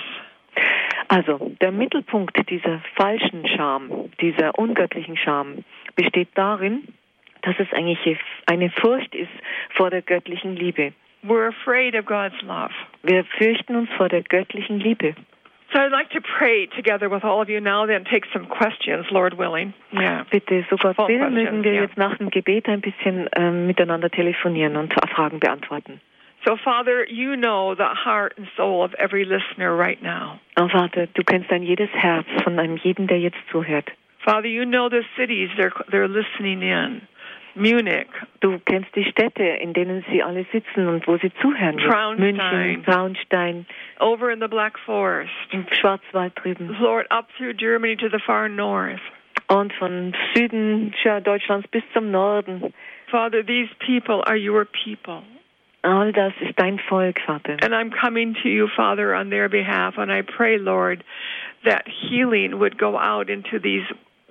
Also, der Mittelpunkt dieser falschen Scham, dieser ungöttlichen Scham, besteht darin, dass es eigentlich eine Furcht ist vor der göttlichen Liebe. We're afraid of God's love. Wir fürchten uns vor der göttlichen Liebe. So I'd like to pray together with all of you now, then take some questions, Lord willing. Yeah. Bitte, so Gott will, mögen wir jetzt nach dem Gebet ein bisschen miteinander telefonieren und Fragen beantworten. So, Father, you know the heart and soul of every listener right now. Oh, Vater, du kennst ein jedes Herz von einem jeden, der jetzt zuhört. Father, you know the cities they're listening in. Munich. Du kennst die Städte, in denen sie alle sitzen und wo sie zuhören. München, Traunstein. Over in the Black Forest. Im Schwarzwald drüben. Lord, up through Germany to the far north. Und von Süden Deutschlands bis zum Norden. Father, these people are your people. All das ist dein Volk, Vater. And I'm coming to you, Father, on their behalf, and I pray, Lord, that healing would go out into these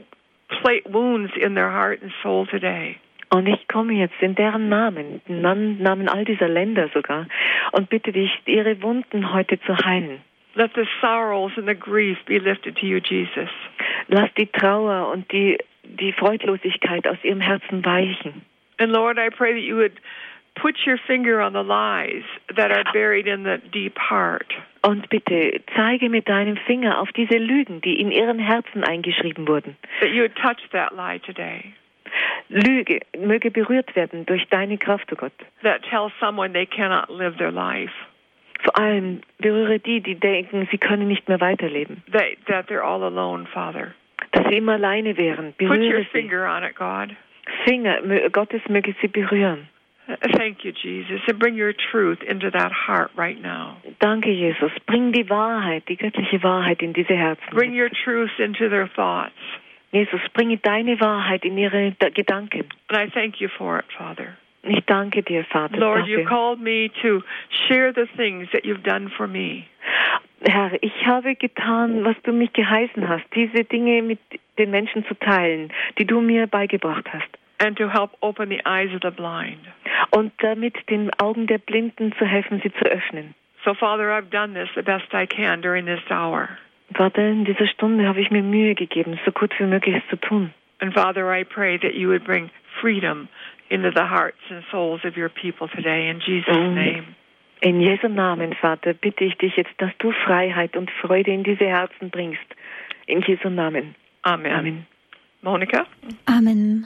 wounds in their heart and soul today. Und ich komme jetzt in deren Namen, Namen all dieser Länder sogar, und bitte dich, ihre Wunden heute zu heilen. Let the sorrows and the grief be lifted to you, Jesus. Lass die Trauer und die Freudlosigkeit aus ihrem Herzen weichen. And Lord, I pray that you would put your finger on the lies that are buried in the deep heart. Und bitte zeige mit deinem Finger auf diese Lügen, die in ihren Herzen eingeschrieben wurden. That you would touch that lie today. Lüge möge berührt werden durch deine Kraft, oh Gott. That tells someone they cannot live their life. Vor allem berühre die denken, sie können nicht mehr weiterleben. That they're all alone, Father. Dass sie immer alleine wären. Berühre Put your sie. finger on it, God. Finger Gottes möge sie berühren. Thank you, Jesus, and bring your truth into that heart right now. Danke, Jesus. Bring die Wahrheit, die göttliche Wahrheit in diese Herzen. Bring your truth into their thoughts. Jesus, bringe deine Wahrheit in ihre Gedanken. And I thank you for it, Father. Ich danke dir, Vater. Lord, dafür. you called me to share the things that you've done for me. Herr, ich habe getan, was du mich geheißen hast, diese Dinge mit den Menschen zu teilen, die du mir beigebracht hast. And to help open the eyes of the blind. Und damit den Augen der Blinden zu helfen, sie zu öffnen. So, Father, I've done this the best I can during this hour. Vater, in dieser Stunde habe ich mir Mühe gegeben, so gut wie möglich es zu tun. And Father, I pray that you would bring freedom into the hearts and souls of your people today, in Jesus' name. In Jesu Namen, Vater, bitte ich dich jetzt, dass du Freiheit und Freude in diese Herzen bringst. In Jesu Namen. Amen. Amen. Monika? Amen.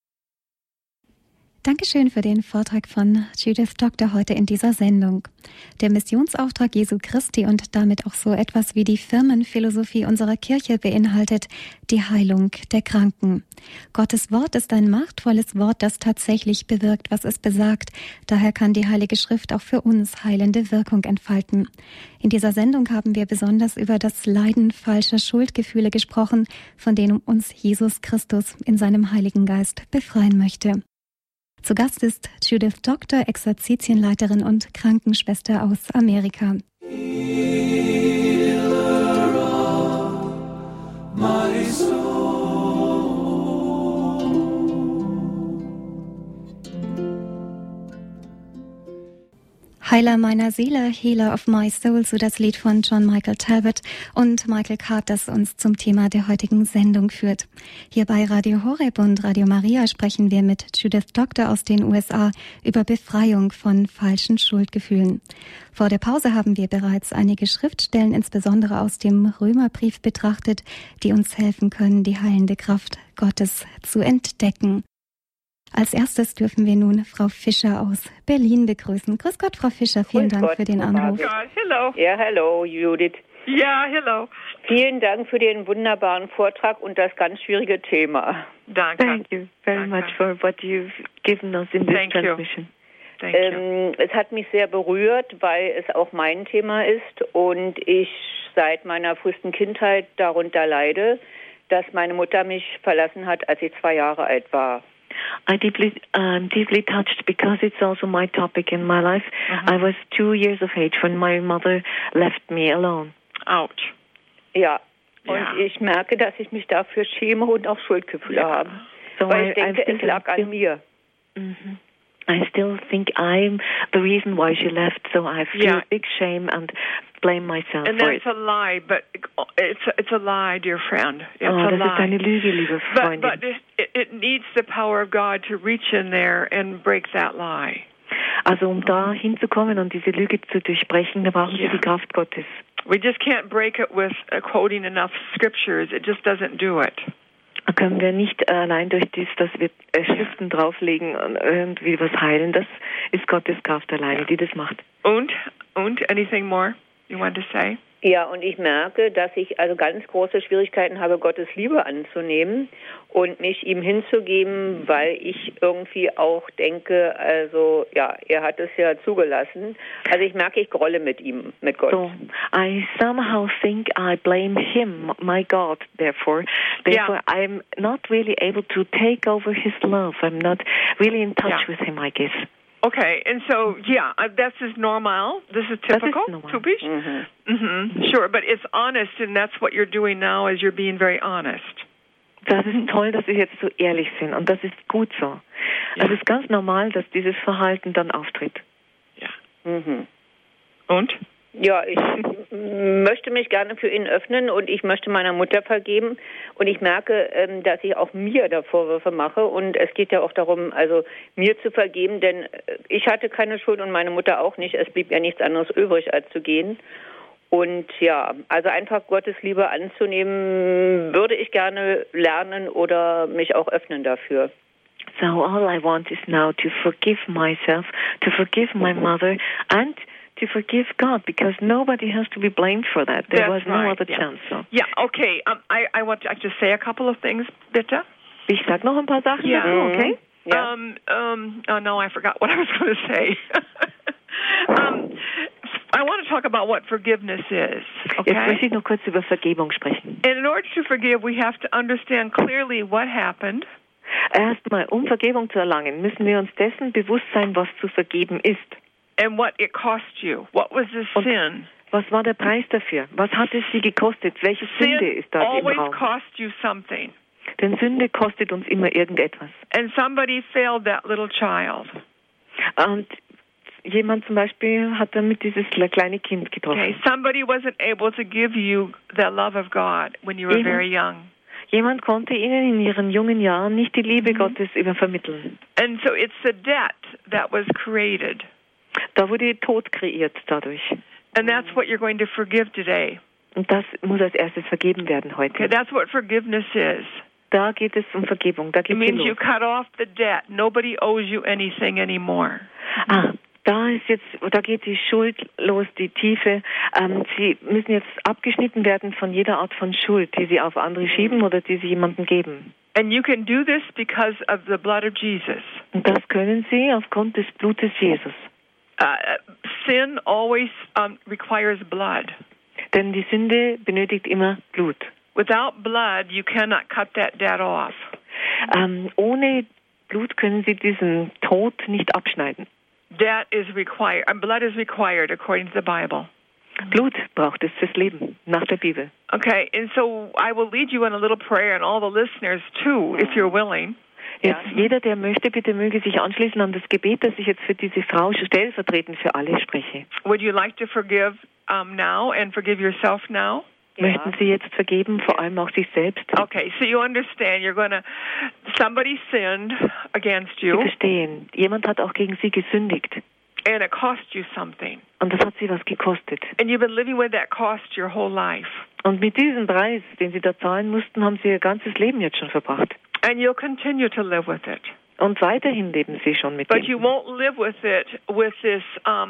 Dankeschön für den Vortrag von Judith Doctor heute in dieser Sendung. Der Missionsauftrag Jesu Christi und damit auch so etwas wie die Firmenphilosophie unserer Kirche beinhaltet die Heilung der Kranken. Gottes Wort ist ein machtvolles Wort, das tatsächlich bewirkt, was es besagt. Daher kann die Heilige Schrift auch für uns heilende Wirkung entfalten. In dieser Sendung haben wir besonders über das Leiden falscher Schuldgefühle gesprochen, von denen uns Jesus Christus in seinem Heiligen Geist befreien möchte. Zu Gast ist Judith Doctor, Exerzitienleiterin und Krankenschwester aus Amerika. Healer of my soul. Heiler meiner Seele, Healer of my soul, so das Lied von John Michael Talbot und Michael Card, das uns zum Thema der heutigen Sendung führt. Hier bei Radio Horeb und Radio Maria sprechen wir mit Judith Doctor aus den USA über Befreiung von falschen Schuldgefühlen. Vor der Pause haben wir bereits einige Schriftstellen, insbesondere aus dem Römerbrief, betrachtet, die uns helfen können, die heilende Kraft Gottes zu entdecken. Als erstes dürfen wir nun Frau Fischer aus Berlin begrüßen. Grüß Gott, Frau Fischer, vielen Dank für den Anruf. Hello. Ja, hallo, Judith. Ja, hello. Vielen Dank für den wunderbaren Vortrag und das ganz schwierige Thema. Danke. Thank you very much for what you've given us in this transmission. Thank you. Es hat mich sehr berührt, weil es auch mein Thema ist und ich seit meiner frühesten Kindheit darunter leide, dass meine Mutter mich verlassen hat, als ich 2 Jahre alt war. I'm deeply touched because it's also my topic in my life. I was 2 years of age when my mother left me alone. Ouch. Ja, und ich merke, dass ich mich dafür schäme und auch Schuldgefühle habe. So weil ich denke, es lag an mir. I still think I'm the reason why she left, so I feel big shame and blame myself and for it. And that's a lie, but it's a lie, dear friend. It's das a lie. Ist eine Lüge, liebe Freundin. But it needs the power of God to reach in there and break that lie. Also da hinzukommen und diese Lüge zu durchbrechen, da brauchen wir die Kraft Gottes. We just can't break it with quoting enough scriptures. It just doesn't do it. Können wir nicht allein durch das, dass wir Schriften drauflegen und irgendwie was heilen. Das ist Gottes Kraft alleine, die das macht. Und anything more you want to say? Ja, und ich merke, dass ich also ganz große Schwierigkeiten habe, Gottes Liebe anzunehmen und mich ihm hinzugeben, weil ich irgendwie auch denke, also ja, er hat es ja zugelassen. Also ich merke, ich grolle mit ihm, mit Gott. So, I somehow think I blame him, my God, therefore I'm not really able to take over his love. I'm not really in touch with him, I guess. Okay, and so, this is normal. This is typical. Typisch. Sure, but it's honest, and that's what you're doing now, is you're being very honest. Das ist toll, dass Sie jetzt so ehrlich sind, und das ist gut so. Ja. Es ist ganz normal, dass dieses Verhalten dann auftritt. Ja. Und? Ja, ich möchte mich gerne für ihn öffnen und ich möchte meiner Mutter vergeben und ich merke, dass ich auch mir da Vorwürfe mache und es geht ja auch darum, also mir zu vergeben, denn ich hatte keine Schuld und meine Mutter auch nicht. Es blieb ja nichts anderes übrig, als zu gehen. Und ja, also einfach Gottes Liebe anzunehmen, würde ich gerne lernen oder mich auch öffnen dafür. So all I want is now to forgive myself, to forgive my mother and to forgive God, because nobody has to be blamed for that. There was no other chance. So. Yeah, okay. I want to just say a couple of things, bitte. Ich sag noch ein paar Sachen dazu, okay? Yeah. Oh no, I forgot what I was going to say. I want to talk about what forgiveness is. Okay? Jetzt möchte ich noch kurz über Vergebung sprechen. And in order to forgive, we have to understand clearly what happened. Erstmal, um Vergebung zu erlangen, müssen wir uns dessen bewusst sein, was zu vergeben ist. And what it cost you. What was the sin? Was war der Preis dafür? Was hat es Sie gekostet? Welche Sünde ist da im Raum? Always cost you something. Denn Sünde kostet uns immer irgendetwas. And somebody failed that little child. Und jemand zum Beispiel hat damit dieses kleine Kind getroffen. Okay, somebody wasn't able to give you the love of God when you were very young. Jemand konnte Ihnen in Ihren jungen Jahren nicht die Liebe Gottes übervermitteln. And so it's the debt that was created. Da wurde Tod kreiert dadurch. And that's what you're going to forgive today. Und das muss als erstes vergeben werden heute. Okay, that's what forgiveness is. Da geht es um Vergebung. Da geht it means you cut off the debt. Nobody owes you anything anymore. Da geht die Schuld los, die Tiefe. Sie müssen jetzt abgeschnitten werden von jeder Art von Schuld, die Sie auf andere schieben oder die Sie jemandem geben. And you can do this because of the blood of Jesus. Und das können Sie aufgrund des Blutes Jesus. Sin always requires blood. Denn die Sünde benötigt immer Blut. Without blood, you cannot cut that debt off. Ohne Blut können Sie diesen Tod nicht abschneiden. Debt is required. Blood is required according to the Bible. Blut braucht es fürs Leben nach der Bibel. Okay, and so I will lead you in a little prayer, and all the listeners too, if you're willing. Jetzt jeder, der möchte, bitte möge sich anschließen an das Gebet, das ich jetzt für diese Frau stellvertretend für alle spreche. Would you like to forgive now and forgive yourself now? Möchten Sie jetzt vergeben, vor allem auch sich selbst? Okay, so you understand, somebody sinned against you. Sie verstehen, jemand hat auch gegen Sie gesündigt. And it cost you something. Und das hat Sie was gekostet. And you've been living with that cost your whole life. Und mit diesem Preis, den Sie da zahlen mussten, haben Sie Ihr ganzes Leben jetzt schon verbracht. And you'll continue to live with it. Und weiterhin leben Sie schon mit dem. But you won't live with it with this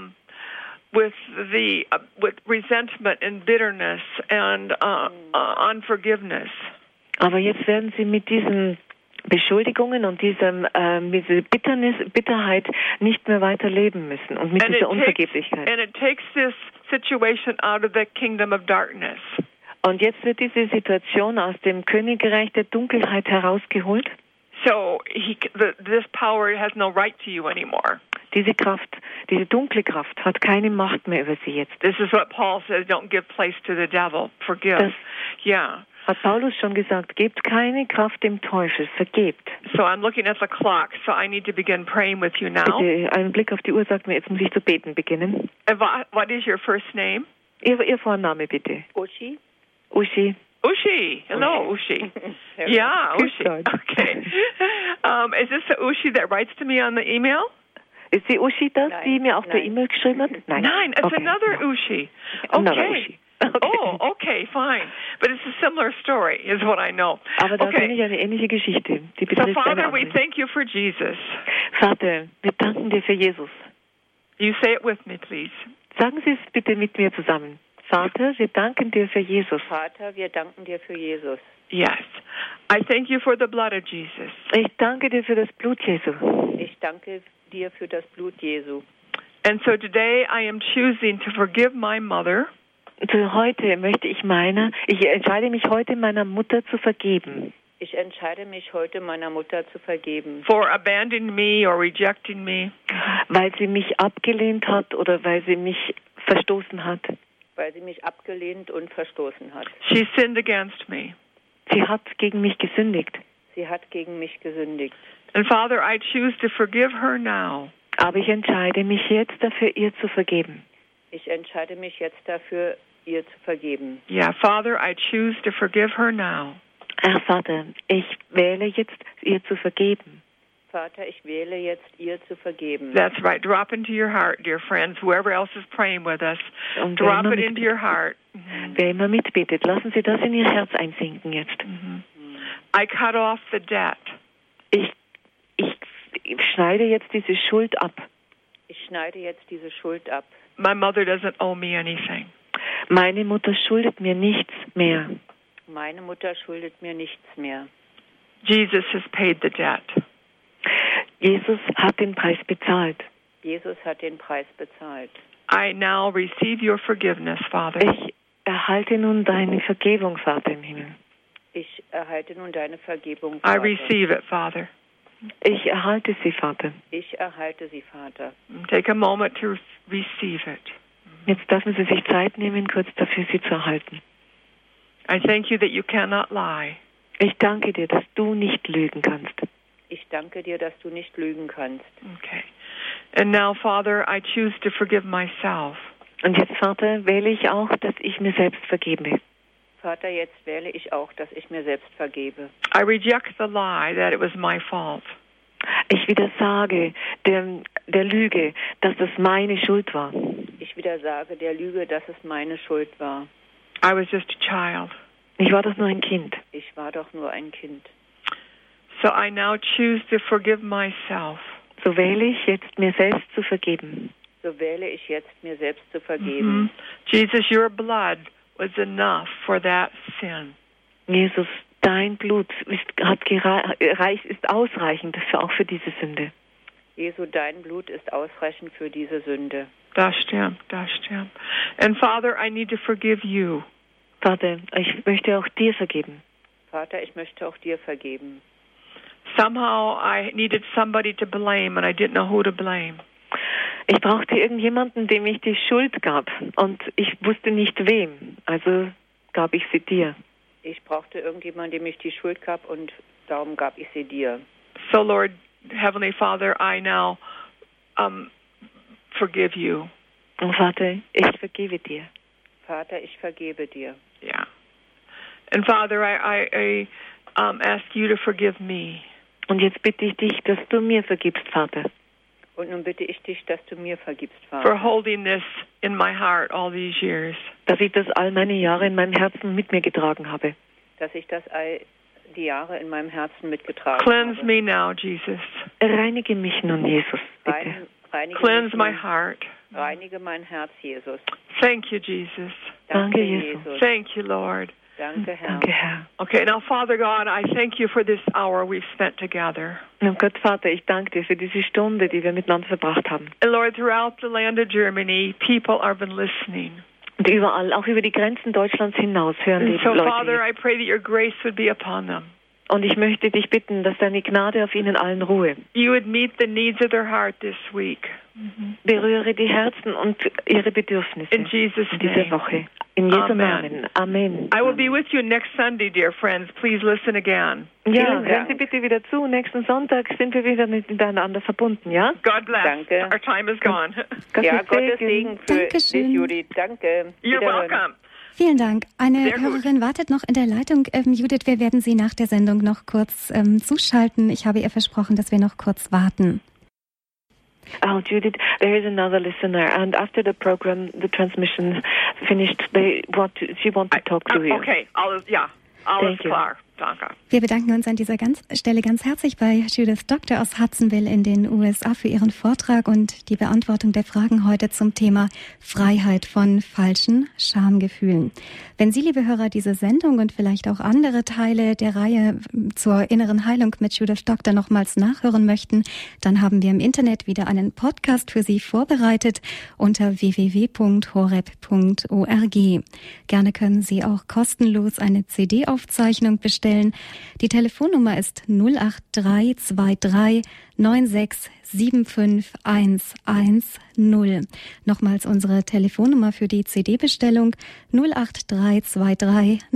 with resentment and bitterness and unforgiveness. Aber jetzt werden Sie mit diesen Beschuldigungen und diese Bitterheit nicht mehr weiterleben müssen und mit dieser Unvergeblichkeit. And it takes this situation out of the kingdom of darkness. Und jetzt wird diese Situation aus dem Königreich der Dunkelheit herausgeholt. So this power has no right to you anymore. Diese Kraft, diese dunkle Kraft hat keine Macht mehr über sie jetzt. This is what Paul says, don't give place to the devil. Forgive. Das yeah. Hat Paulus schon gesagt, gebt keine Kraft dem Teufel, vergebt. So I'm looking at the clock, so I need to begin praying with you now. Bitte, ein Blick auf die Uhr sagt mir, jetzt muss ich zu beten beginnen. What is your first name? Ihr Vorname bitte. Uschi. Uschi. Uschi. Hello, Uschi. Yeah, Uschi. Okay. Is this the Uschi that writes to me on the email? Ist die Uschi das, die mir auf der E-Mail geschrieben hat? Nein, it's another Uschi. Okay. Oh, okay, fine. But it's a similar story, is what I know. Aber da kenne ich eine ähnliche Geschichte. Die betrifft so, Father, we thank you for Jesus. Vater, wir danken dir für Jesus. You say it with me, please. Sagen Sie es bitte mit mir zusammen. Vater, wir danken dir für Jesus. Vater, wir danken dir für Jesus. Yes. I thank you for the blood of Jesus. Ich danke dir für das Blut Jesu. Ich danke dir für das Blut Jesu. And so today I am choosing to forgive my mother. Heute ich entscheide mich heute meiner Mutter zu vergeben. Ich entscheide mich heute meiner Mutter zu vergeben. For abandoning me or rejecting me. Weil sie mich abgelehnt hat oder weil sie mich verstoßen hat. Weil sie mich abgelehnt und verstoßen hat. She sinned against me. Sie hat gegen mich gesündigt. Sie hat gegen mich gesündigt. And Father, I choose to forgive her now. Aber ich entscheide mich jetzt dafür, ihr zu vergeben. Ich entscheide mich jetzt dafür, ihr zu vergeben. Yeah, Father, I choose to forgive her now. Herr Vater, ich wähle jetzt, ihr zu vergeben. Vater, ich wähle jetzt, ihr zu vergeben. That's right. Drop into your heart, dear friends. Whoever else is praying with us, drop it into your heart. Wer immer mitbetet, lassen Sie das in Ihr Herz einsinken jetzt. I cut off the debt. Ich schneide jetzt diese Schuld ab. Ich schneide jetzt diese Schuld ab. My mother doesn't owe me anything. Meine Mutter schuldet mir nichts mehr. Meine Mutter schuldet mir nichts mehr. Jesus has paid the debt. Jesus hat den Preis bezahlt. Jesus hat den Preis bezahlt. I now receive your forgiveness, Father. Ich erhalte nun deine Vergebung, Vater im Himmel. Ich erhalte nun deine Vergebung, Vater. I receive it, Father. Ich erhalte sie, Vater. Ich erhalte sie, Vater. Take a moment to receive it. Jetzt dürfen Sie sich Zeit nehmen, kurz dafür sie zu erhalten. I thank you that you cannot lie. Ich danke dir, dass du nicht lügen kannst. Ich danke dir, dass du nicht lügen kannst. Okay. And now, Father, I choose to forgive myself. Und jetzt, Vater, wähle ich auch, dass ich mir selbst vergebe. Vater, jetzt wähle ich auch, dass ich mir selbst vergebe. I reject the lie that it was my fault. Ich widersage der Lüge, dass das meine Schuld war. Ich widersage der Lüge, dass es meine Schuld war. I was just a child. Ich war doch nur ein Kind. Ich war doch nur ein Kind. So I now choose to forgive myself. So wähle ich jetzt, mir selbst zu vergeben. So wähle ich jetzt, mir selbst zu vergeben. Jesus, your blood was enough for that sin. Jesus, dein Blut ist ausreichend auch für diese Sünde. Jesu, dein Blut ist ausreichend für diese Sünde. Das stimmt, das stimmt. And Father, I need to forgive you. Vater, ich möchte auch dir vergeben. Vater, ich möchte auch dir vergeben. Somehow I needed somebody to blame and I didn't know who to blame. Ich brauchte irgendjemanden, dem ich die Schuld gab und ich wusste nicht wem, also gab ich sie dir. Ich brauchte irgendjemanden, dem ich die Schuld gab und darum gab ich sie dir. So Lord, Heavenly Father, I now forgive you. Und Vater, ich vergebe dir. Vater, ich vergebe dir. Yeah. And Father, I ask you to forgive me. Und jetzt bitte ich dich, dass du mir vergibst, Vater. Und nun bitte ich dich, dass du mir vergibst, Vater. For holding this in my heart all these years. Dass ich das all meine Jahre in meinem Herzen mit mir getragen habe. Dass ich das all die Jahre in meinem Herzen mitgetragen Cleanse habe. me now, Jesus. Reinige mich nun, Jesus, bitte. Cleanse my heart. Reinige mein Herz, Jesus. Thank you, Jesus. Danke, Jesus. Thank you, Lord. Danke, Herr. Danke, Herr. Okay, now, Father God, I thank you for this hour we've spent together. Und Gott, Vater, ich danke dir für diese Stunde, die wir miteinander verbracht haben. And Lord, throughout the land of Germany, people have been listening. Und überall, auch über die Grenzen Deutschlands hinaus, hören die And so, Leute. Father, I pray that your grace would be upon them. Und ich möchte dich bitten, dass deine Gnade auf ihnen allen ruhe. You would meet the needs of their heart this week. Berühre die Herzen und ihre Bedürfnisse in Jesus' diese Woche. In Jesu Namen. Amen. I will be with you next Sunday, dear friends. Please listen again. Ja, hören Sie bitte wieder zu. Nächsten Sonntag sind wir wieder miteinander verbunden, ja? God bless. Danke. Our time is gone. Ja, Gottes Segen für dich, Judith. Danke. You're welcome. Vielen Dank. Eine Hörerin wartet noch in der Leitung. Judith, wir werden Sie nach der Sendung noch kurz zuschalten. Ich habe ihr versprochen, dass wir noch kurz warten. Oh, Judith, there is another listener, and after the program, the transmission finished, she wants to talk to you. Okay, alles klar. Danke. Wir bedanken uns an dieser Stelle ganz herzlich bei Judith Doctor aus Hudsonville in den USA für ihren Vortrag und die Beantwortung der Fragen heute zum Thema Freiheit von falschen Schamgefühlen. Wenn Sie, liebe Hörer, diese Sendung und vielleicht auch andere Teile der Reihe zur inneren Heilung mit Judith Doctor nochmals nachhören möchten, dann haben wir im Internet wieder einen Podcast für Sie vorbereitet unter www.horeb.org. Gerne können Sie auch kostenlos eine CD-Aufzeichnung bestellen. Die Telefonnummer ist 08323 9675110. Nochmals unsere Telefonnummer für die CD-Bestellung 08323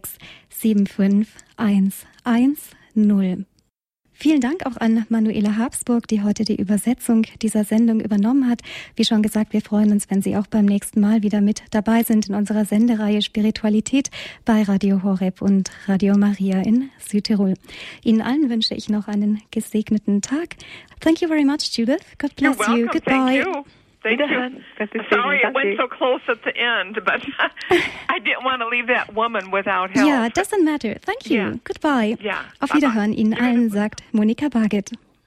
9675110. Vielen Dank auch an Manuela Habsburg, die heute die Übersetzung dieser Sendung übernommen hat. Wie schon gesagt, wir freuen uns, wenn Sie auch beim nächsten Mal wieder mit dabei sind in unserer Sendereihe Spiritualität bei Radio Horeb und Radio Maria in Südtirol. Ihnen allen wünsche ich noch einen gesegneten Tag. Thank you very much, Judith. God bless you. Goodbye. Thank you. Sorry it went so close at the end, but I didn't want to leave that woman without help. Yeah, it doesn't matter. Thank you. Yeah. Goodbye. Yeah. Auf Wiederhören Ihnen allen, sagt Monika Barget.